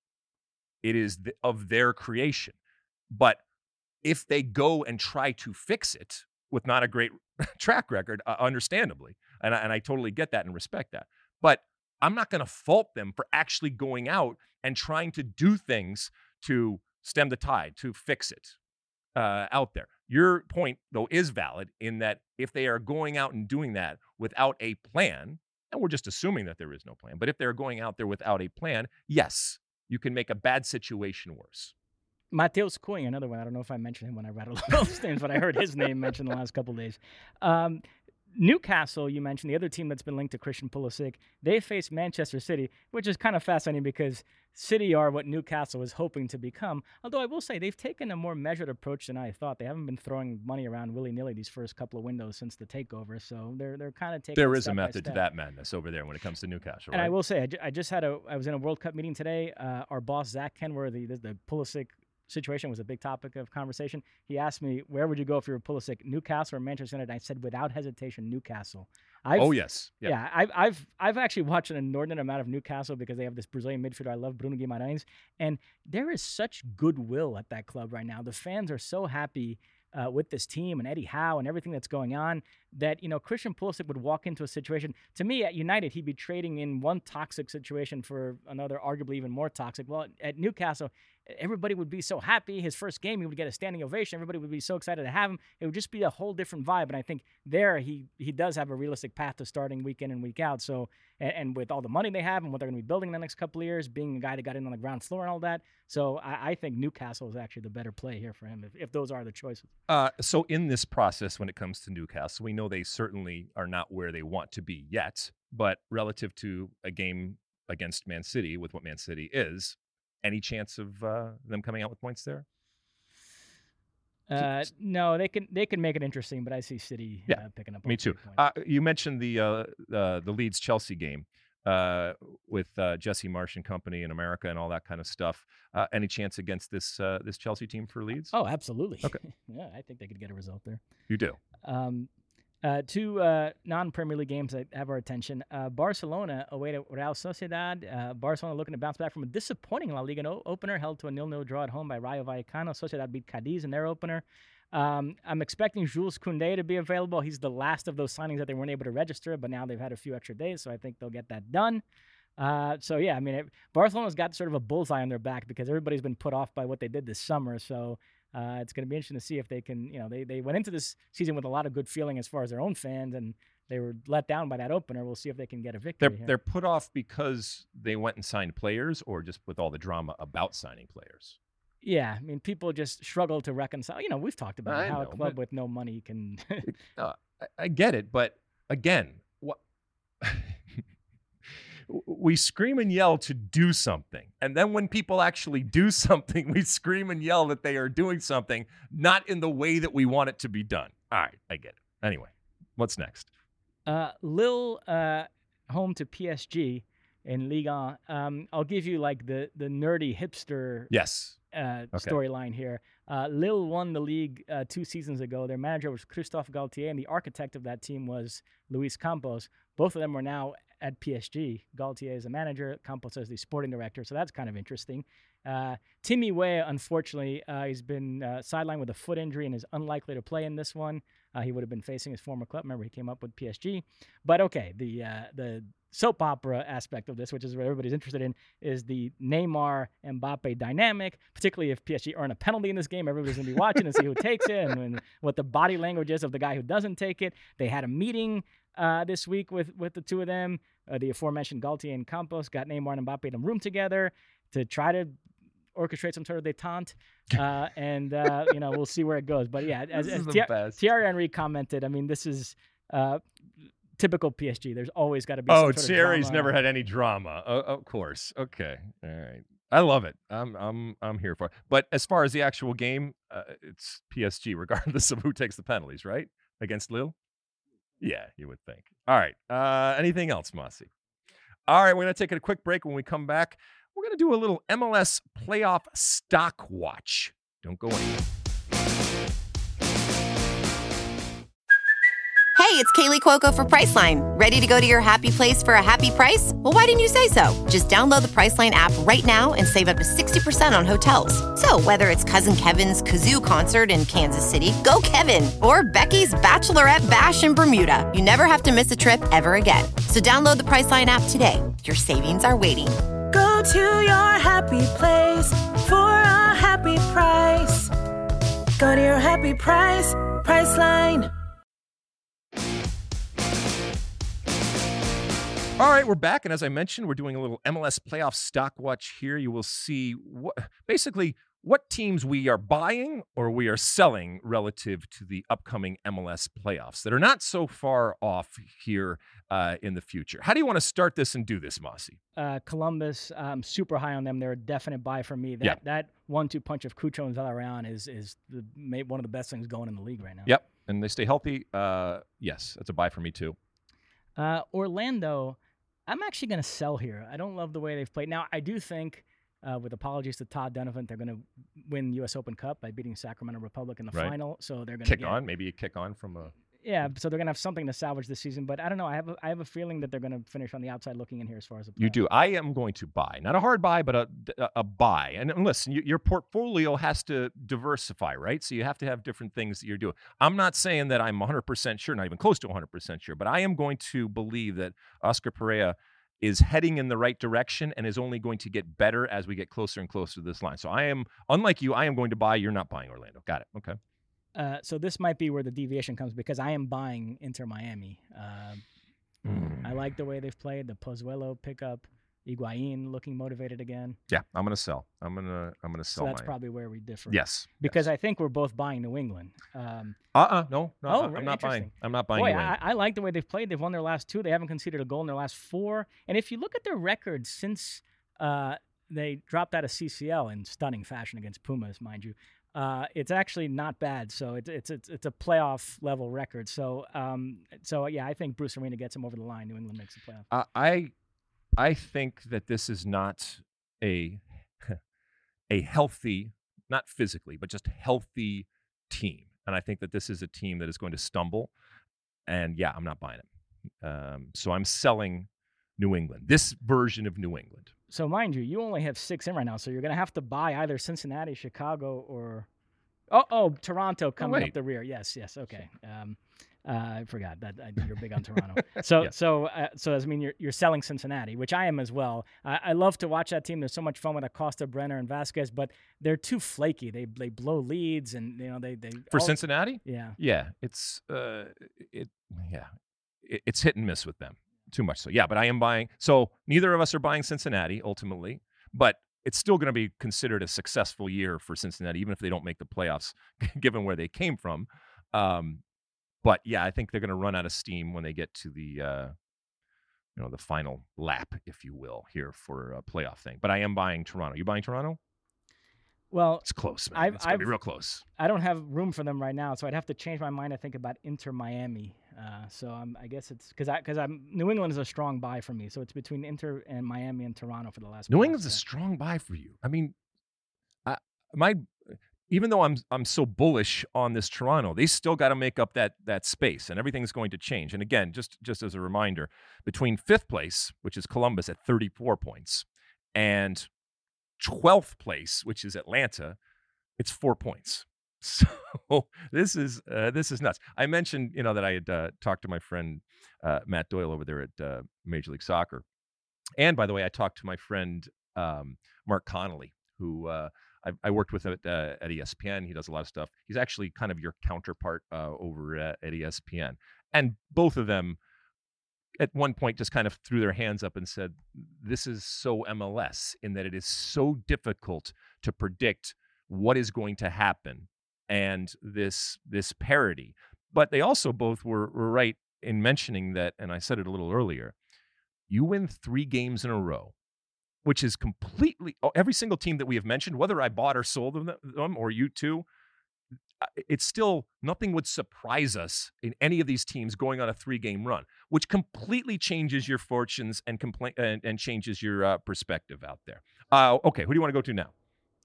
it is th- of their creation. But if they go and try to fix it with not a great track record, uh, understandably, and I, and I totally get that and respect that. But I'm not going to fault them for actually going out and trying to do things to stem the tide, to fix it uh, out there. Your point, though, is valid in that if they are going out and doing that without a plan, and we're just assuming that there is no plan, but if they're going out there without a plan, yes, you can make a bad situation worse. Mateus Cunha, another one. I don't know if I mentioned him when I rattled off those names, but I heard his name mentioned the last couple of days. Um, Newcastle, you mentioned, the other team that's been linked to Christian Pulisic. They face Manchester City, which is kind of fascinating because City are what Newcastle was hoping to become. Although I will say they've taken a more measured approach than I thought. They haven't been throwing money around willy-nilly these first couple of windows since the takeover. So they're they're kind of taking There it is a step by method to step. that madness over there when it comes to Newcastle, And right? I will say, I, ju- I just had a, I was in a World Cup meeting today. Uh, our boss, Zach Kenworthy, the, the Pulisic situation was a big topic of conversation. He asked me, where would you go if you were Pulisic, Newcastle or Manchester United? I said, without hesitation, Newcastle. I've, oh, yes. Yeah. Yeah, I've, I've, I've actually watched an inordinate amount of Newcastle because they have this Brazilian midfielder I love, Bruno Guimarães. And there is such goodwill at that club right now. The fans are so happy uh, with this team and Eddie Howe and everything that's going on that, you know, Christian Pulisic would walk into a situation. To me, at United, he'd be trading in one toxic situation for another, arguably even more toxic. Well, at Newcastle, everybody would be so happy. His first game, he would get a standing ovation. Everybody would be so excited to have him. It would just be a whole different vibe. And I think there he he does have a realistic path to starting week in and week out. So, and, and with all the money they have and what they're going to be building in the next couple of years, being a guy that got in on the ground floor and all that. So I, I think Newcastle is actually the better play here for him if, if those are the choices. Uh, so in this process, when it comes to Newcastle, we know they certainly are not where they want to be yet. But relative to a game against Man City, with what Man City is, any chance of uh, them coming out with points there? Uh, no, they can they can make it interesting, but I see City Yeah, uh, picking up. Me all too. three points. Uh, you mentioned the uh, uh, the Leeds Chelsea game uh, with uh, Jesse Marsh and company in America and all that kind of stuff. Uh, any chance against this uh, this Chelsea team for Leeds? oh, absolutely. Okay. Yeah, I think they could get a result there. You do. Um, uh, two uh, non-Premier League games that have our attention. Uh, Barcelona away to Real Sociedad. Uh, Barcelona looking to bounce back from a disappointing La Liga no- opener held to a nil-nil draw at home by Rayo Vallecano. Sociedad beat Cadiz in their opener. Um, I'm expecting Jules Koundé to be available. He's the last of those signings that they weren't able to register, but now they've had a few extra days, so I think they'll get that done. Uh, so, yeah, I mean, it, Barcelona's got sort of a bullseye on their back because everybody's been put off by what they did this summer, so... Uh, it's going to be interesting to see if they can, you know, they, they went into this season with a lot of good feeling as far as their own fans, and they were let down by that opener. We'll see if they can get a victory They're here. they're put off because they went and signed players, or just with all the drama about signing players. Yeah, I mean, people just struggle to reconcile. You know, we've talked about I how know, a club but- with no money can. Uh, I, I get it, but again, what we scream and yell to do something, and then when people actually do something, we scream and yell that they are doing something not in the way that we want it to be done. All right, I get it. Anyway, what's next? uh, Lille, uh, home to P S G in Liga. Um, I'll give you like the the nerdy hipster Yes. uh, Okay. storyline here. Uh, Lille won the league uh, two seasons ago. Their manager was Christophe Galtier, and the architect of that team was Luis Campos. Both of them are now at P S G. Galtier is the manager, Campos is the sporting director, so that's kind of interesting. Uh, Timmy Weah, unfortunately, uh, he's been uh, sidelined with a foot injury and is unlikely to play in this one. uh, he would have been facing his former club. Remember, he came up with P S G. But okay, the uh, the soap opera aspect of this, which is what everybody's interested in, is the Neymar Mbappe dynamic, particularly if P S G earn a penalty in this game. Everybody's going to be watching and see who takes it and, and what the body language is of the guy who doesn't take it. They had a meeting uh, this week with, with the two of them. Uh, the aforementioned Galtier and Campos got Neymar and Mbappe in a room together to try to orchestrate some sort of detente, uh, and uh, you know, we'll see where it goes. But yeah, as, as Thierry, Thierry Henry commented, I mean, this is uh, typical P S G. There's always got to be. Oh, some sort Thierry's of never had any drama. Oh, of course. Okay, all right. I love it. I'm I'm I'm here for it. But as far as the actual game, uh, it's P S G, regardless of who takes the penalties, right? Against Lille. Yeah, you would think. All right. Uh, anything else, Mossy? All right, we're going to take a quick break. When we come back, we're going to do a little M L S playoff stock watch. Don't go anywhere. Hey, it's Kaylee Cuoco for Priceline. Ready to go to your happy place for a happy price? Well, why didn't you say so? Just download the Priceline app right now and save up to sixty percent on hotels. So whether it's Cousin Kevin's Kazoo Concert in Kansas City, go Kevin, or Becky's Bachelorette Bash in Bermuda, you never have to miss a trip ever again. So download the Priceline app today. Your savings are waiting. Go to your happy place for a happy price. Go to your happy price, Priceline. All right, we're back, and as I mentioned, we're doing a little M L S playoff stock watch here. You will see what, basically what teams we are buying or we are selling relative to the upcoming M L S playoffs that are not so far off here uh, in the future. How do you want to start this and do this, Mossy? Uh, Columbus, I'm super high on them. They're a definite buy for me. That yeah. that one-two punch of Cucho and Villarreal is is the, one of the best things going in the league right now. Yep, and they stay healthy. Uh, yes, that's a buy for me too. Uh, Orlando, I'm actually going to sell here. I don't love the way they've played. Now, I do think, uh, with apologies to Todd Donovan, they're going to win U S Open Cup by beating Sacramento Republic in the right. final. So they're going to kick get, on, maybe a kick on from a. Yeah, so they're going to have something to salvage this season. But I don't know. I have a, I have a feeling that they're going to finish on the outside looking in here as far as the You do. I am going to buy. Not a hard buy, but a, a, a buy. And listen, you, your portfolio has to diversify, right? So you have to have different things that you're doing. I'm not saying that I'm one hundred percent sure, not even close to one hundred percent sure, but I am going to believe that Oscar Pereira is heading in the right direction and is only going to get better as we get closer and closer to this line. So I am, unlike you, I am going to buy. You're not buying Orlando. Got it. Okay. Uh, so this might be where the deviation comes because I am buying Inter Miami. Uh, mm. I like the way they've played. The Pozuelo pickup, Higuain looking motivated again. Yeah, I'm gonna sell. I'm gonna I'm gonna sell. So that's Miami. probably where we differ. Yes, because yes. I think we're both buying New England. Um, uh-uh, no, no, oh, I'm really? not buying. I'm not buying. Boy, New I, I like the way they've played. They've won their last two. They haven't conceded a goal in their last four. And if you look at their record since uh, they dropped out of C C L in stunning fashion against Pumas, mind you. Uh, it's actually not bad, so it's it's it's, it's a playoff level record. So um, so yeah, I think Bruce Arena gets him over the line. New England makes the playoff. Uh, I I think that this is not a a healthy, not physically, but just healthy team, and I think that this is a team that is going to stumble. And yeah, I'm not buying it. Um, so I'm selling New England. This version of New England. So mind you, you only have six in right now, so you're going to have to buy either Cincinnati, Chicago, or oh, oh, Toronto coming oh, up the rear. Yes, yes, okay. Um, uh, I forgot that I, you're big on Toronto. So, yeah. so, uh, so I mean, you're you're selling Cincinnati, which I am as well. I, I love to watch that team. There's so much fun with Acosta, Brenner, and Vasquez, but they're too flaky. They they blow leads, and you know they they for all, Cincinnati. Yeah, yeah, it's uh, it yeah, it, it's hit and miss with them. Too much so. Yeah, but I am buying. So neither of us are buying Cincinnati ultimately, but it's still going to be considered a successful year for Cincinnati, even if they don't make the playoffs, given where they came from. Um, but yeah, I think they're going to run out of steam when they get to the, uh, you know, the final lap, if you will, here for a playoff thing. But I am buying Toronto. You buying Toronto? Well, it's close, man. I've, it's going to be I've, real close. I don't have room for them right now, so I'd have to change my mind. I think about Inter Miami. Uh, so I'm, I guess it's because I because I'm New England is a strong buy for me. So it's between Inter and Miami and Toronto for the last. New England's yeah. a strong buy for you. I mean, I, my even though I'm I'm so bullish on this Toronto, they still got to make up that that space, and everything's going to change. And again, just just as a reminder, between fifth place, which is Columbus at thirty-four points, and twelfth place, which is Atlanta, it's four points. So this is uh, this is nuts. I mentioned, you know, that I had uh, talked to my friend uh, Matt Doyle over there at uh, Major League Soccer, and by the way, I talked to my friend um, Mark Connolly, who uh, I, I worked with at, uh, at E S P N. He does a lot of stuff. He's actually kind of your counterpart uh, over at, at E S P N, and both of them at one point just kind of threw their hands up and said, "This is so M L S in that it is so difficult to predict what is going to happen." And this this parity. But they also both were, were right in mentioning that, and I said it a little earlier, you win three games in a row, which is completely, every single team that we have mentioned, whether I bought or sold them, them or you too, it's still, nothing would surprise us in any of these teams going on a three-game run, which completely changes your fortunes and, compla- and, and changes your uh, perspective out there. Uh, okay, who do you want to go to now?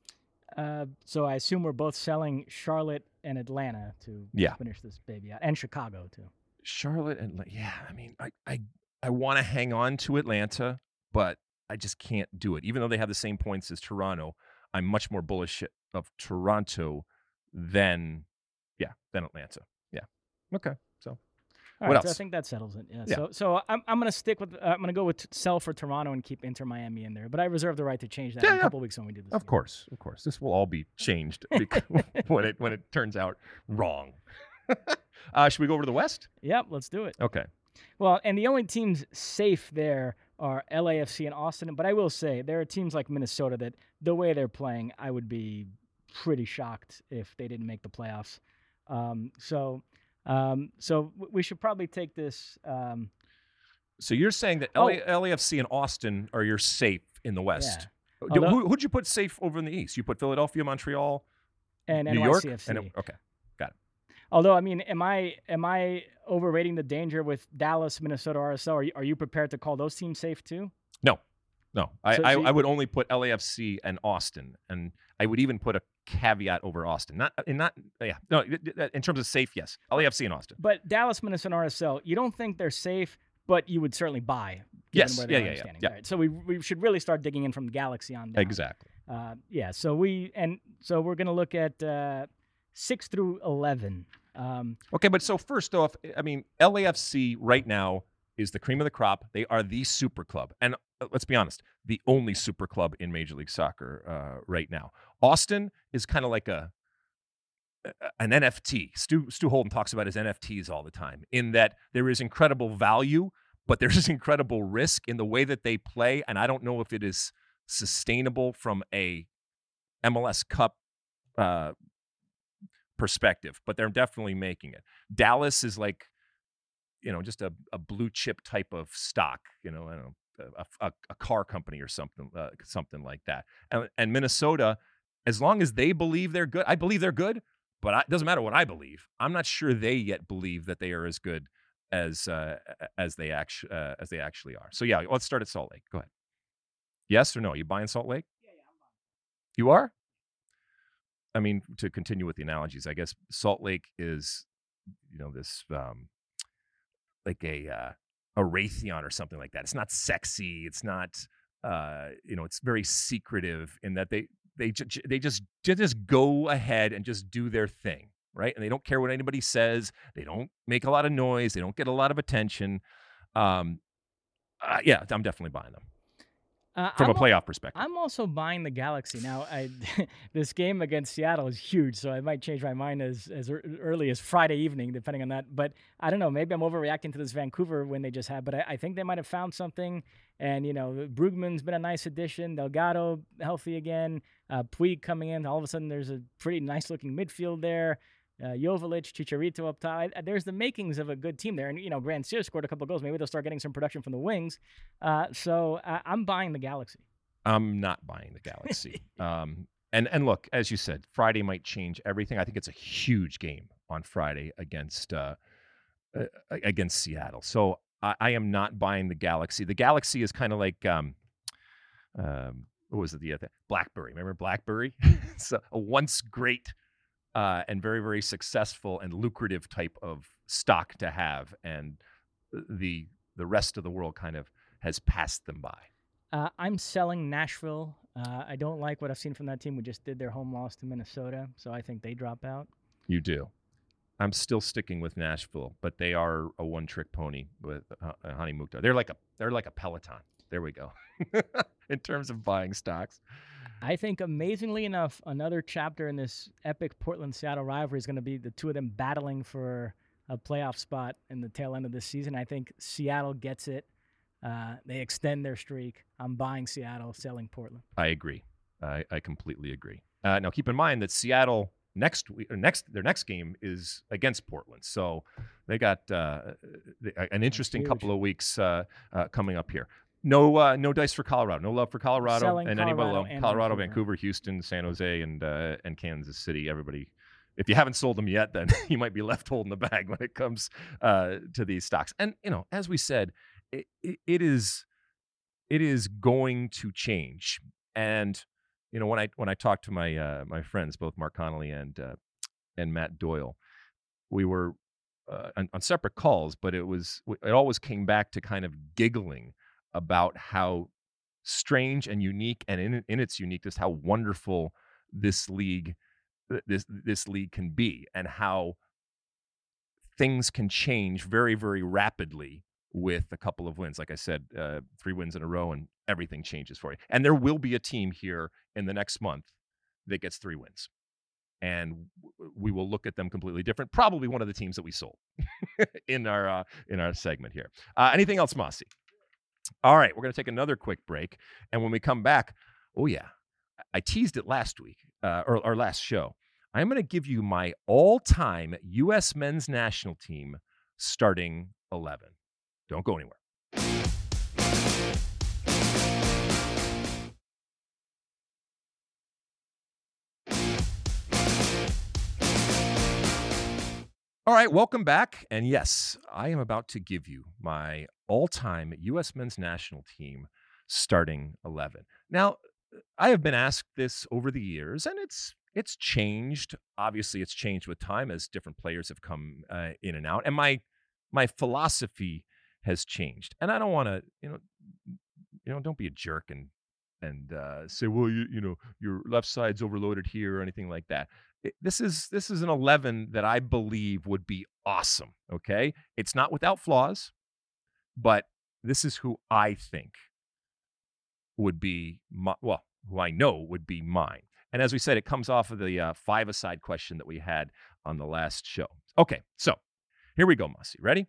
Uh, so I assume we're both selling Charlotte and Atlanta to Yeah. finish this baby out, and Chicago too. Charlotte and yeah, I mean, I I, I want to hang on to Atlanta, but I just can't do it. Even though they have the same points as Toronto, I'm much more bullish of Toronto than yeah than Atlanta. Yeah. Okay. So. All What right, so I else? think that settles it. Yeah. Yeah. So, so I'm I'm gonna stick with uh, I'm gonna go with t- sell for Toronto and keep Inter Miami in there, but I reserve the right to change that Yeah, in a yeah. couple weeks when we do this. Of again. course, of course, this will all be changed because when it when it turns out wrong. uh, should we go over to the West? Yep. Let's do it. Okay. Well, and the only teams safe there are L A F C and Austin. But I will say there are teams like Minnesota that the way they're playing, I would be pretty shocked if they didn't make the playoffs. Um, so, um, so w- we should probably take this. Um, So you're saying that Oh. L A, L A F C and Austin are your safe in the West? Yeah. Do- Although- who, who'd you put safe over in the East? You put Philadelphia, Montreal, and New York, N Y C F C. and okay. Although, I mean, am I am I overrating the danger with Dallas, Minnesota, R S L? Are you, are you prepared to call those teams safe too? No, no. I, So- I, so you- I would only put L A F C and Austin, and I would even put a caveat over Austin. Not, and not, yeah. No, in terms of safe, yes. L A F C and Austin. But Dallas, Minnesota, R S L, you don't think they're safe, but you would certainly buy. Given Yes. Where they Yeah, are yeah, yeah, standing. yeah. All right, so we we should really start digging in from the Galaxy on down. Exactly. Uh, yeah. So we and so we're gonna look at uh, six through eleven. Um, Okay, but so first off, I mean, L A F C right now is the cream of the crop. They are the super club. And uh, let's be honest, the only super club in Major League Soccer uh, right now. Austin is kind of like a an N F T. Stu, Stu Holden talks about his N F Ts all the time, in that there is incredible value, but there's incredible risk in the way that they play. And I don't know if it is sustainable from a M L S Cup uh, perspective, but they're definitely making it. Dallas is like, you know, just a, a blue chip type of stock, you know, I don't know, a, a, a car company or something, uh, something like that. And, and Minnesota, as long as they believe they're good, I believe they're good, but I, it doesn't matter what I believe. I'm not sure they yet believe that they are as good as uh, as they actually uh, as they actually are. So yeah, let's start at Salt Lake. Go ahead. Yes or no? You buying Salt Lake? yeah, yeah, I'm buying. You are? I mean, to continue with the analogies, I guess Salt Lake is, you know, this um, like a uh, a Raytheon or something like that. It's not sexy. It's not, uh, you know, it's very secretive in that they they ju- they just they just go ahead and just do their thing, right? And they don't care what anybody says. They don't make a lot of noise. They don't get a lot of attention. Um, uh, yeah, I'm definitely buying them Uh, from I'm a playoff perspective. I'm also buying the Galaxy now. I this game against Seattle is huge, so I might change my mind as as ear- early as Friday evening, depending on that. But I don't know. Maybe I'm overreacting to this Vancouver win they just had. But I, I think they might have found something. And you know, Brugman's been a nice addition. Delgado healthy again. Uh, Puig coming in. All of a sudden, there's a pretty nice looking midfield there. Uh, Joveljic, Chicharito up top. I- There's the makings of a good team there. And, you know, Grand Sears scored a couple goals. Maybe they'll start getting some production from the wings. Uh, so uh, I'm buying the Galaxy. I'm not buying the Galaxy. um, and and look, as you said, Friday might change everything. I think it's a huge game on Friday against uh, uh, against Seattle. So I, I am not buying the Galaxy. The Galaxy is kind of like um, um, what was it the other BlackBerry? Remember BlackBerry? It's a, a once great uh, and very very successful and lucrative type of stock to have, and the the rest of the world kind of has passed them by. Uh, I'm selling Nashville. Uh, I don't like what I've seen from that team. We just did their home loss to Minnesota, so I think they drop out. You do. I'm still sticking with Nashville, but they are a one-trick pony with uh, Hani Mukhtar. They're like a they're like a Peloton. There we go. In terms of buying stocks. I think, amazingly enough, another chapter in this epic Portland-Seattle rivalry is going to be the two of them battling for a playoff spot in the tail end of this season. I think Seattle gets it. Uh, they extend their streak. I'm buying Seattle, selling Portland. I agree. I, I completely agree. Uh, now, keep in mind that Seattle next week, or next their next game is against Portland, so they got uh, an interesting couple of weeks uh, uh, coming up here. No, uh, no dice for Colorado. No love for Colorado Selling and anybody Colorado below. and Colorado, Vancouver. Vancouver, Houston, San Jose, and uh, and Kansas City. Everybody, if you haven't sold them yet, then you might be left holding the bag when it comes uh, to these stocks. And you know, as we said, it, it, it is it is going to change. And you know, when I when I talked to my uh, my friends, both Mark Connolly and uh, and Matt Doyle, we were uh, on, on separate calls, but it was it always came back to kind of giggling about how strange and unique, and in in its uniqueness, how wonderful this league this this league can be, and how things can change very, very rapidly with a couple of wins. Like I said, uh, three wins in a row, and everything changes for you. And there will be a team here in the next month that gets three wins, and we will look at them completely different. Probably one of the teams that we sold in our uh, in our segment here. Uh, anything else, Mossy? All right, we're going to take another quick break. And when we come back, oh, yeah, I teased it last week uh, or, or last show. I'm going to give you my all-time U S men's national team starting eleven. Don't go anywhere. All right, welcome back. And yes, I am about to give you my all-time U S men's national team starting eleven. Now, I have been asked this over the years, and it's it's changed. Obviously, it's changed with time as different players have come uh, in and out, and my my philosophy has changed. And I don't want to, you know, you know, don't be a jerk and and uh, say, well, you you know, your left side's overloaded here or anything like that. This is this is an eleven that I believe would be awesome, okay? It's not without flaws, but this is who I think would be, my, well, who I know would be mine. And as we said, it comes off of the uh, five-a-side question that we had on the last show. Okay, so here we go, Mossy. Ready?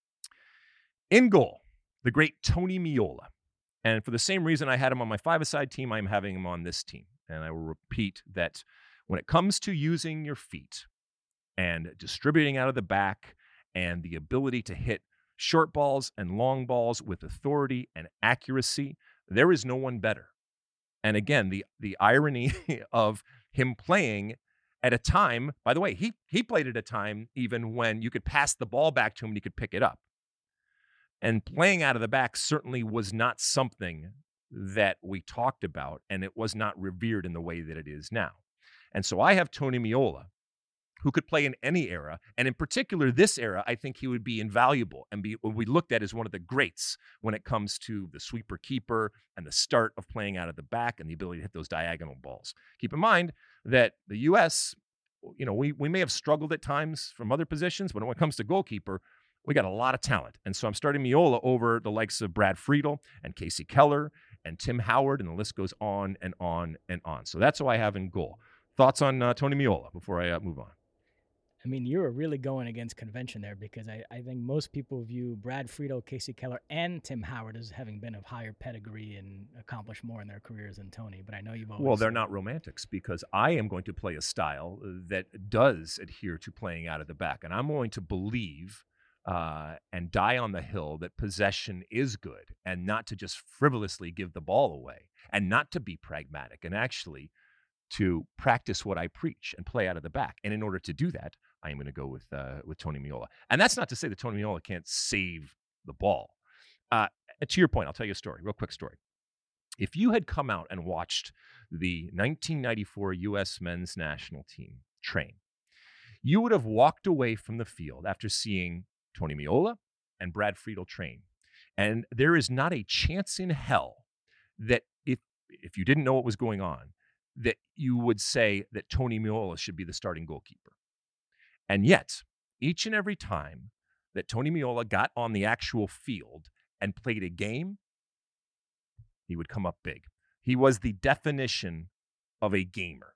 In goal, the great Tony Meola. And for the same reason I had him on my five-a-side team, I'm having him on this team. And I will repeat that when it comes to using your feet and distributing out of the back and the ability to hit short balls and long balls with authority and accuracy, there is no one better. And again, the the irony of him playing at a time, by the way, he he played at a time even when you could pass the ball back to him and he could pick it up. And playing out of the back certainly was not something that we talked about, and it was not revered in the way that it is now. And so I have Tony Meola, who could play in any era. And in particular, this era, I think he would be invaluable and be what we looked at as one of the greats when it comes to the sweeper keeper and the start of playing out of the back and the ability to hit those diagonal balls. Keep in mind that the U S, you know, we, we may have struggled at times from other positions, but when it comes to goalkeeper, we got a lot of talent. And so I'm starting Meola over the likes of Brad Friedel and Casey Keller and Tim Howard, and the list goes on and on and on. So that's who I have in goal. Thoughts on uh, Tony Meola before I uh, move on? I mean, you were really going against convention there because I, I think most people view Brad Friedel, Casey Keller, and Tim Howard as having been of higher pedigree and accomplished more in their careers than Tony. But I know you've always... Well, they're not romantics because I am going to play a style that does adhere to playing out of the back. And I'm going to believe uh, and die on the hill that possession is good and not to just frivolously give the ball away and not to be pragmatic and actually to practice what I preach and play out of the back. And in order to do that, I am going to go with uh, with Tony Meola. And that's not to say that Tony Meola can't save the ball. Uh, to your point, I'll tell you a story, real quick story. If you had come out and watched the nineteen ninety-four U S men's national team train, you would have walked away from the field after seeing Tony Meola and Brad Friedel train. And there is not a chance in hell that if if you didn't know what was going on, that you would say that Tony Meola should be the starting goalkeeper. And yet, each and every time that Tony Meola got on the actual field and played a game, he would come up big. He was the definition of a gamer.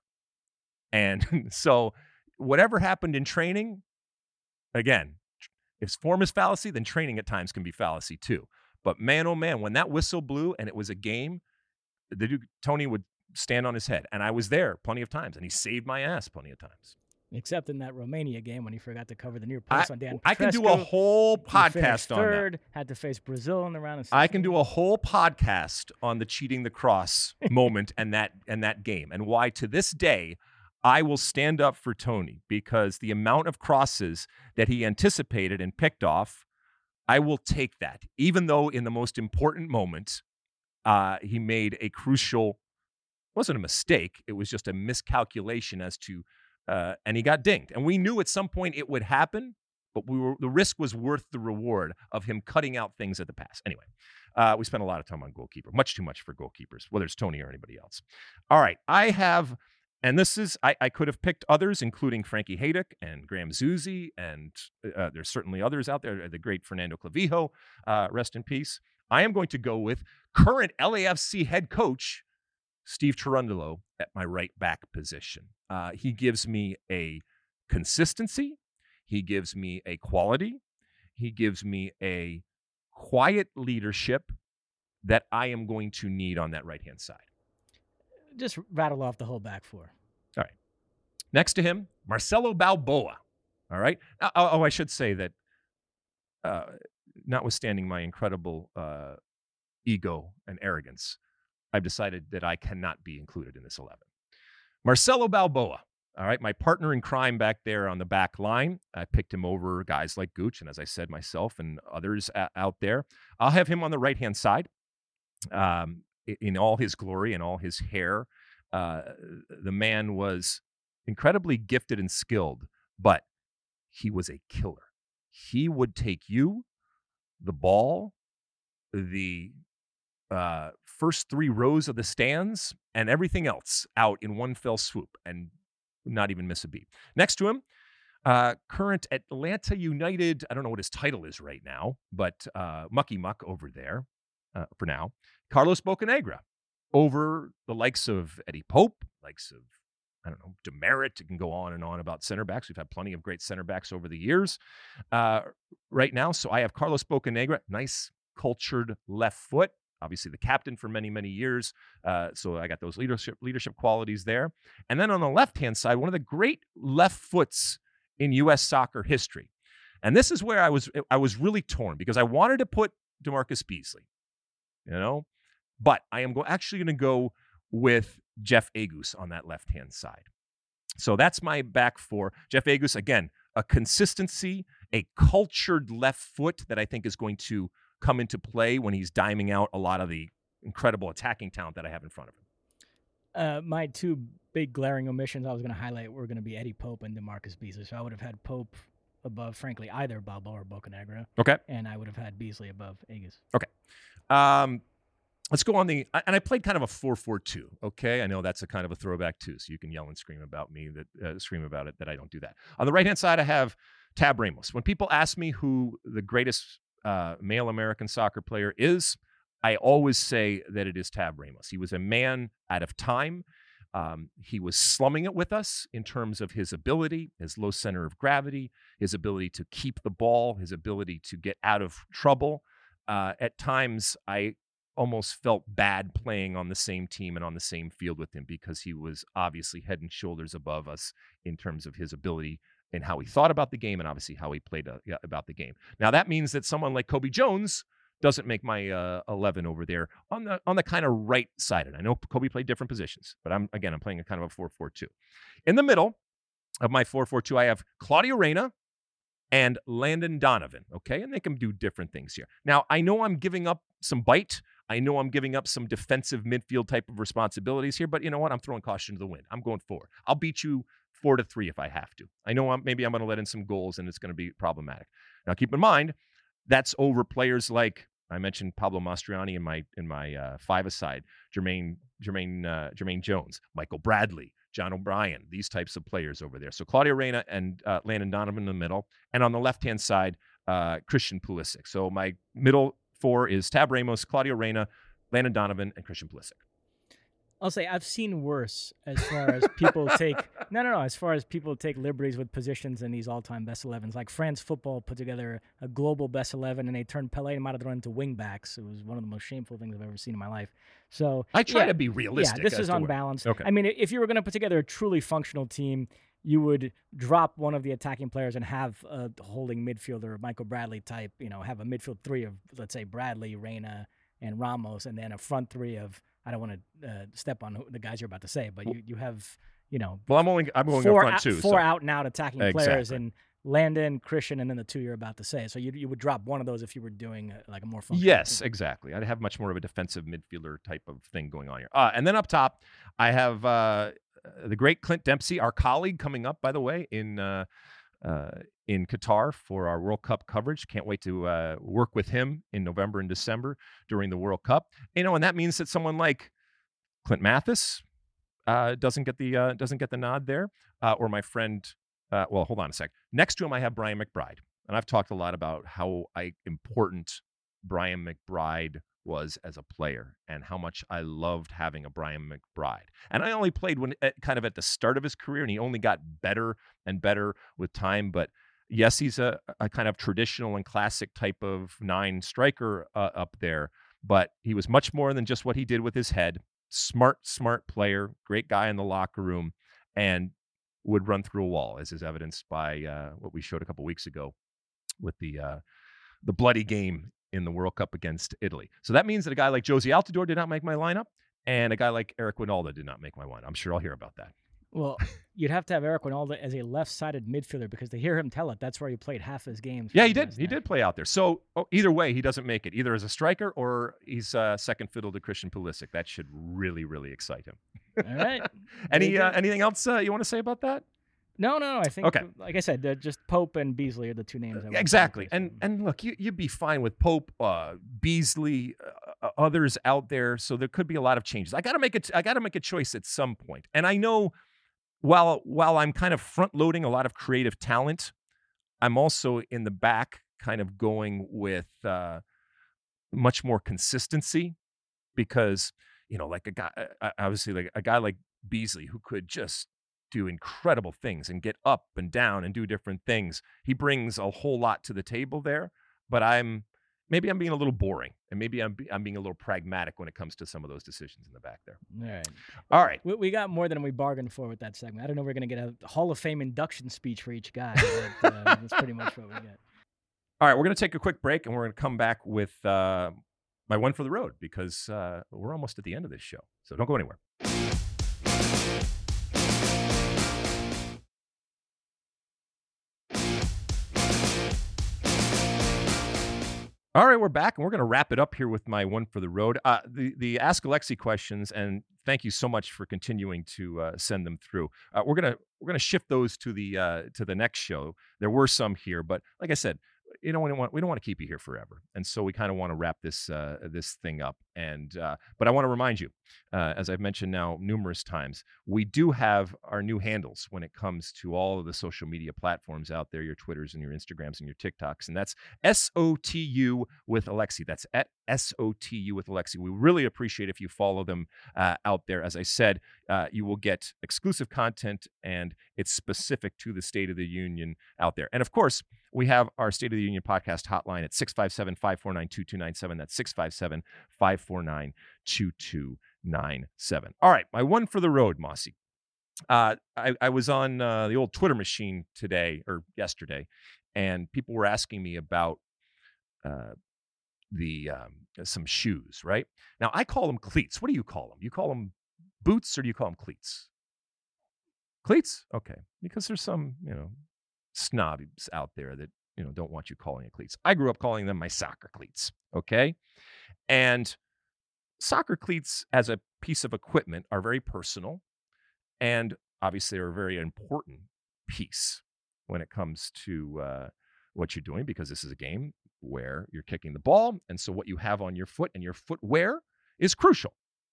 And so whatever happened in training, again, if form is fallacy, then training at times can be fallacy too. But man, oh man, when that whistle blew and it was a game, the dude, Tony would stand on his head. And I was there plenty of times, and he saved my ass plenty of times. Except in that Romania game when he forgot to cover the near post I, on Dan Petrescu. I can do a whole podcast on third, that. Had to face Brazil in the round of I can do a whole podcast on the cheating the cross moment and that and that game, and why to this day I will stand up for Tony, because the amount of crosses that he anticipated and picked off, I will take that. Even though in the most important moment, uh, he made a crucial, wasn't a mistake, it was just a miscalculation as to, uh, and he got dinged. And we knew at some point it would happen, but we were the risk was worth the reward of him cutting out things at the pass. Anyway, uh, we spent a lot of time on goalkeeper, much too much for goalkeepers, whether it's Tony or anybody else. All right, I have... And this is, I, I could have picked others, including Frankie Haydick and Graham Zusi, and uh, there's certainly others out there, the great Fernando Clavijo, uh, rest in peace. I am going to go with current L A F C head coach, Steve Cherundolo, at my right back position. Uh, he gives me a consistency. He gives me a quality. He gives me a quiet leadership that I am going to need on that right-hand side. Just rattle off the whole back four. All right. Next to him, Marcelo Balboa. All right. Oh, oh I should say that, uh, notwithstanding my incredible uh, ego and arrogance, I've decided that I cannot be included in this eleven. Marcelo Balboa. All right. My partner in crime back there on the back line. I picked him over guys like Gooch, and as I said, myself and others a- out there. I'll have him on the right-hand side. Um, in all his glory and all his hair. Uh, the man was incredibly gifted and skilled, but he was a killer. He would take you, the ball, the uh, first three rows of the stands, and everything else out in one fell swoop and not even miss a beat. Next to him, uh, current Atlanta United, I don't know what his title is right now, but uh, Mucky Muck over there uh, for now. Carlos Bocanegra, over the likes of Eddie Pope, likes of, I don't know, Demerit. It can go on and on about center backs. We've had plenty of great center backs over the years uh, right now. So I have Carlos Bocanegra, nice cultured left foot, obviously the captain for many, many years. Uh, so I got those leadership leadership qualities there. And then on the left-hand side, one of the great left foots in U S soccer history. And this is where I was I was really torn, because I wanted to put DeMarcus Beasley, you know, but I am go- actually going to go with Jeff Agus on that left-hand side. So that's my back four. Jeff Agus, again, a consistency, a cultured left foot that I think is going to come into play when he's diming out a lot of the incredible attacking talent that I have in front of him. Uh, my two big glaring omissions I was going to highlight were going to be Eddie Pope and DeMarcus Beasley. So I would have had Pope above, frankly, either Balboa or Bocanegra. Okay. And I would have had Beasley above Agus. Okay. Um, let's go on the, and I played kind of a four four two, okay? I know that's a kind of a throwback too, so you can yell and scream about me, that uh, scream about it, that I don't do that. On the right-hand side, I have Tab Ramos. When people ask me who the greatest uh, male American soccer player is, I always say that it is Tab Ramos. He was a man out of time. Um, he was slumming it with us in terms of his ability, his low center of gravity, his ability to keep the ball, his ability to get out of trouble. Uh, at times, I almost felt bad playing on the same team and on the same field with him, because he was obviously head and shoulders above us in terms of his ability and how he thought about the game, and obviously how he played uh, about the game. Now, that means that someone like Kobe Jones doesn't make my uh, eleven over there on the on the kind of right side. And I know Kobe played different positions, but I'm again, I'm playing a kind of a four four two. In the middle of my four four two, I have Claudio Reyna and Landon Donovan, okay? And they can do different things here. Now, I know I'm giving up some bite. I know I'm giving up some defensive midfield type of responsibilities here, but you know what? I'm throwing caution to the wind. I'm going forward. I'll beat you four to three if I have to. I know I'm, maybe I'm going to let in some goals and it's going to be problematic. Now, keep in mind, that's over players like I mentioned Pablo Mastriani in my in my uh, five-a-side, Jermaine Jermaine uh, Jermaine Jones, Michael Bradley, John O'Brien, these types of players over there. So Claudio Reyna and uh, Landon Donovan in the middle, and on the left-hand side, uh, Christian Pulisic. So my middle four is Tab Ramos, Claudio Reyna, Landon Donovan, and Christian Pulisic. I'll say I've seen worse as far as people take no no no as far as people take liberties with positions in these all-time best elevens. Like France Football put together a global best eleven and they turned Pelé and Maradona into wingbacks. It was one of the most shameful things I've ever seen in my life. So I try yeah, to be realistic. Yeah, this as is to unbalanced. Where, okay. I mean, if you were going to put together a truly functional team, you would drop one of the attacking players and have a holding midfielder, Michael Bradley type. You know, have a midfield three of let's say Bradley, Reyna, and Ramos, and then a front three of. I don't want to uh, step on the guys you're about to say, but you, you have, you know, well, I'm only I'm going four up front out, too. Four so. out and out attacking Exactly. players, and Landon, Christian, and then the two you're about to say. So you you would drop one of those if you were doing a, like a more functional Yes, team. exactly. I'd have much more of a defensive midfielder type of thing going on here. Uh, and then up top, I have uh, the great Clint Dempsey, our colleague, coming up, by the way, in uh, uh, in Qatar for our World Cup coverage. Can't wait to uh, work with him in November and December during the World Cup. You know, and that means that someone like Clint Mathis uh, doesn't get the uh, doesn't get the nod there, uh, or my friend. Uh, well, hold on a sec. Next to him, I have Brian McBride, and I've talked a lot about how I, important Brian McBride was as a player, and how much I loved having a Brian McBride. And I only played when at, kind of at the start of his career, and he only got better and better with time. But yes, he's a, a kind of traditional and classic type of nine striker uh, up there, but he was much more than just what he did with his head. Smart, smart player, great guy in the locker room, and would run through a wall, as is evidenced by uh, what we showed a couple weeks ago with the uh, the bloody game in the World Cup against Italy. So that means that a guy like Josie Altidore did not make my lineup, and a guy like Eric Winalda did not make my lineup. I'm sure I'll hear about that. Well, you'd have to have Eric Winalda as a left-sided midfielder because to hear him tell it, that's where he played half his games. Yeah, he did. He did play out there. So oh, either way, he doesn't make it, either as a striker or he's uh, second fiddle to Christian Pulisic. That should really, really excite him. All right. Any uh, anything else uh, you want to say about that? No, no, no. I think, okay. like I said, uh, just Pope and Beasley are the two names. I exactly. And and look, you, you'd be fine with Pope, uh, Beasley, uh, others out there. So there could be a lot of changes. I got to make it. I got to make a choice at some point. And I know while while I'm kind of front loading a lot of creative talent, I'm also in the back kind of going with uh, much more consistency because, you know, like a guy, obviously like a guy like Beasley who could just do incredible things and get up and down and do different things. He brings a whole lot to the table there, but I'm maybe I'm being a little boring and maybe I'm I'm being a little pragmatic when it comes to some of those decisions in the back there. All right. All right. We, we got more than we bargained for with that segment. I don't know if we're going to get a Hall of Fame induction speech for each guy, but uh, that's pretty much what we get. All right, we're going to take a quick break and we're going to come back with uh, my one for the road because uh, we're almost at the end of this show. So don't go anywhere. All right, we're back, and we're going to wrap it up here with my one for the road. Uh, the the Ask Alexi questions, and thank you so much for continuing to uh, send them through. Uh, we're gonna we're gonna shift those to the uh, to the next show. There were some here, but like I said, you know, we don't want we don't want to keep you here forever, and so we kind of want to wrap this uh, this thing up. And uh, but I want to remind you, uh, as I've mentioned now numerous times, we do have our new handles when it comes to all of the social media platforms out there, your Twitters and your Instagrams and your TikToks, and that's S O T U with Alexi. That's at S O T U with Alexi. We really appreciate if you follow them uh, out there. As I said, uh, you will get exclusive content, and it's specific to the State of the Union out there. And of course, we have our State of the Union podcast hotline at six five seven, five four nine, two two nine seven. That's six five seven, five four nine, two two nine seven. All right, my one for the road, Mossy. Uh, I, I was on uh, the old Twitter machine today or yesterday, and people were asking me about uh, the um, some shoes, right? Now, I call them cleats. What do you call them? You call them boots or do you call them cleats? Cleats? Okay. Because there's some, you know, snobs out there that, you know, don't want you calling it cleats. I grew up calling them my soccer cleats, okay? And soccer cleats as a piece of equipment are very personal and obviously are a very important piece when it comes to uh, what you're doing because this is a game. where you're kicking the ball. And so what you have on your foot and your footwear is crucial.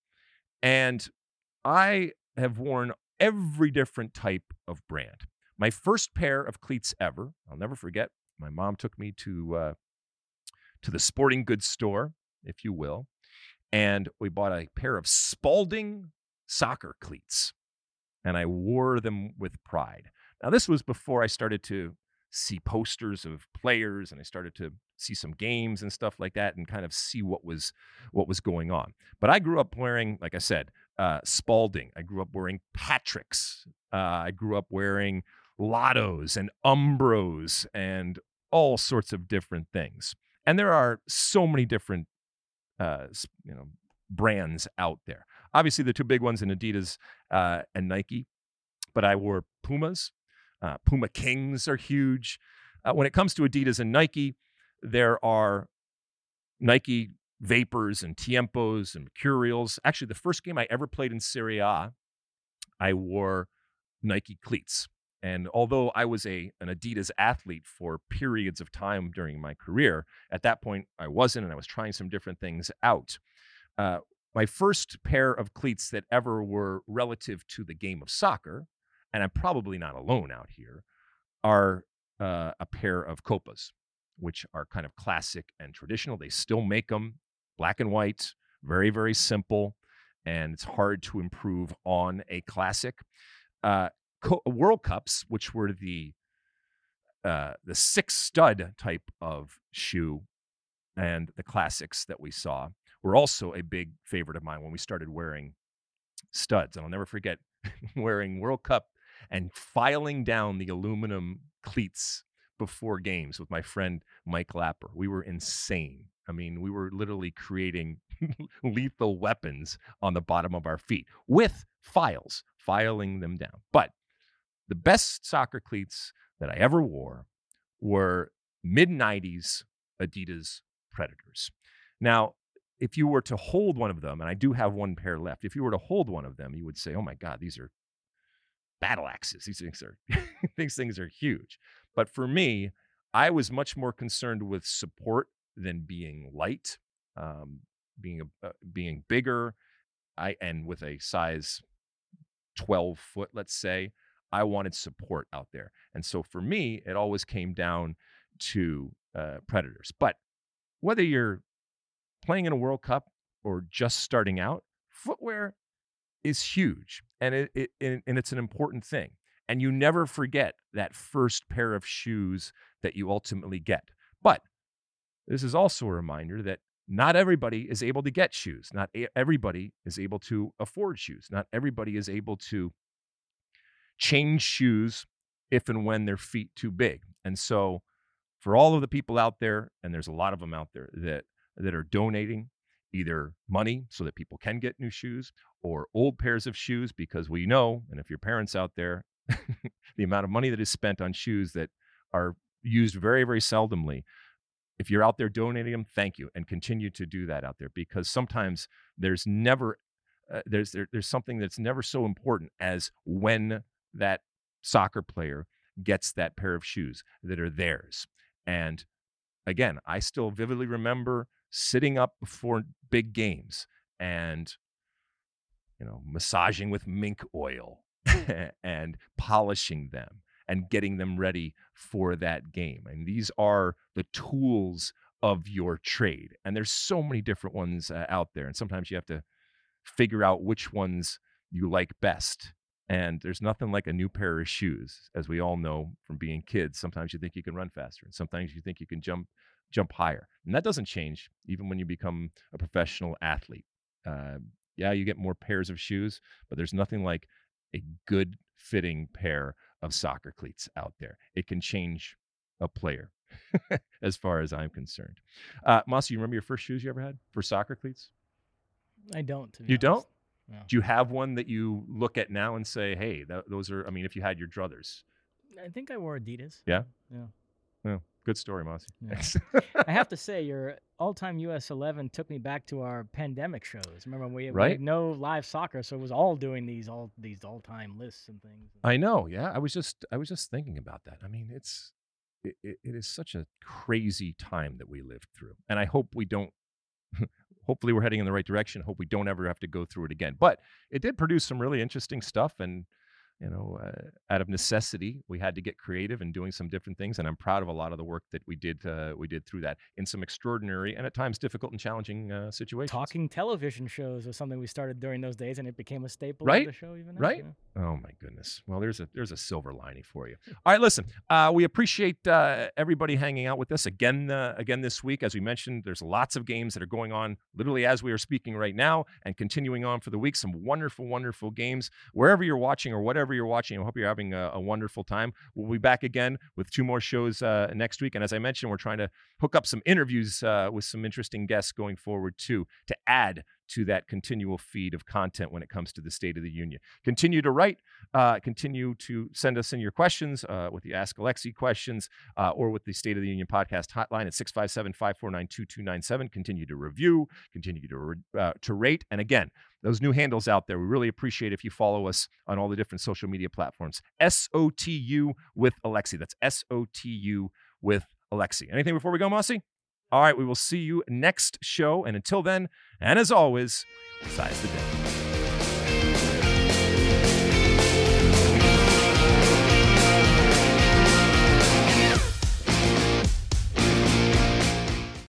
And I have worn every different type of brand. My first pair of cleats ever, I'll never forget, my mom took me to uh, to the sporting goods store, if you will, and we bought a pair of Spalding soccer cleats, and I wore them with pride. Now, this was before I started to see posters of players, and I started to see some games and stuff like that, and kind of see what was what was going on. But I grew up wearing, like I said, uh, Spalding. I grew up wearing Patrick's. Uh, I grew up wearing Lottos and Umbros and all sorts of different things. And there are so many different, uh, you know, brands out there. Obviously, the two big ones in Adidas uh, and Nike. But I wore Pumas. Uh, Puma Kings are huge. Uh, when it comes to Adidas and Nike, there are Nike Vapors and Tiempos and Mercurials. Actually, the first game I ever played in Serie A, I wore Nike cleats. And although I was a an Adidas athlete for periods of time during my career, at that point I wasn't, and I was trying some different things out. Uh, my first pair of cleats that ever were relative to the game of soccer, and I'm probably not alone out here, are uh, a pair of Copas, which are kind of classic and traditional. They still make them black and white, very, very simple, and it's hard to improve on a classic. Uh, Co- World Cups, which were the uh, the six stud type of shoe, and the classics that we saw were also a big favorite of mine when we started wearing studs. And I'll never forget wearing World Cup and filing down the aluminum cleats before games with my friend Mike Lapper. We were insane. I mean, we were literally creating lethal weapons on the bottom of our feet with files, filing them down. But the best soccer cleats that I ever wore were mid nineties Adidas Predators. Now, if you were to hold one of them, and I do have one pair left, if you were to hold one of them, you would say, oh my God, these are battle axes. These things are, these things are huge. But for me, I was much more concerned with support than being light, um, being, uh, being bigger, I and with a size twelve foot, let's say. I wanted support out there. And so for me, it always came down to uh, Predators. But whether you're playing in a World Cup or just starting out, footwear is huge. And it, it and it's an important thing. And you never forget that first pair of shoes that you ultimately get. But this is also a reminder that not everybody is able to get shoes. Not everybody is able to afford shoes. Not everybody is able to change shoes if and when their feet too big. And so for all of the people out there, and there's a lot of them out there that that are donating either money so that people can get new shoes or old pairs of shoes, because we know, and if your parents out there, the amount of money that is spent on shoes that are used very, very seldomly. If you're out there donating them, thank you, and continue to do that out there, because sometimes there's never uh, there's there, there's something that's never so important as when that soccer player gets that pair of shoes that are theirs. And again, I still vividly remember sitting up before big games and, you know, massaging with mink oil and polishing them and getting them ready for that game. And these are the tools of your trade. And there's so many different ones uh, out there. And sometimes you have to figure out which ones you like best. And there's nothing like a new pair of shoes. As we all know from being kids, sometimes you think you can run faster, and sometimes you think you can jump jump higher. And that doesn't change even when you become a professional athlete. Uh, yeah, you get more pairs of shoes, but there's nothing like a good fitting pair of soccer cleats out there. It can change a player as far as I'm concerned. Uh, Mossy, you remember your first shoes you ever had for soccer cleats? I don't. To be You honest. don't? No. Do you have one that you look at now and say, hey, that, those are, I mean, if you had your druthers? I think I wore Adidas. Yeah? Yeah. Oh, good story, Mossy. Yeah. I have to say, your all-time U S eleven took me back to our pandemic shows. Remember, we, we Right? had no live soccer, so it was all doing these all these all-time lists and things. I know. Yeah. I was just, I was just thinking about that. I mean, it's, it, it, it is such a crazy time that we lived through. And I hope we don't, hopefully we're heading in the right direction. Hope we don't ever have to go through it again. But it did produce some really interesting stuff. And, you know, uh, out of necessity, we had to get creative in doing some different things. And I'm proud of a lot of the work that we did uh, we did through that in some extraordinary and at times difficult and challenging uh, situations. Talking television shows was something we started during those days, and it became a staple right? of the show even now. Right? Yeah. Oh, my goodness. Well, there's a there's a silver lining for you. All right, listen, uh, we appreciate uh, everybody hanging out with us again, uh, again this week. As we mentioned, there's lots of games that are going on literally as we are speaking right now and continuing on for the week. Some wonderful, wonderful games. Wherever you're watching or whatever you're watching, I hope you're having a, a wonderful time. We'll be back again with two more shows uh, next week. And as I mentioned, we're trying to hook up some interviews uh, with some interesting guests going forward too, to add to that continual feed of content when it comes to the State of the Union. Continue to write, uh, continue to send us in your questions uh, with the Ask Alexi questions uh, or with the State of the Union podcast hotline at six five seven, five four nine, two two nine seven. Continue to review, continue to, uh, to rate. And again, those new handles out there, we really appreciate if you follow us on all the different social media platforms. S O T U with Alexi. That's S O T U with Alexi. Anything before we go, Mossy? All right, we will see you next show. And until then, and as always, size the day.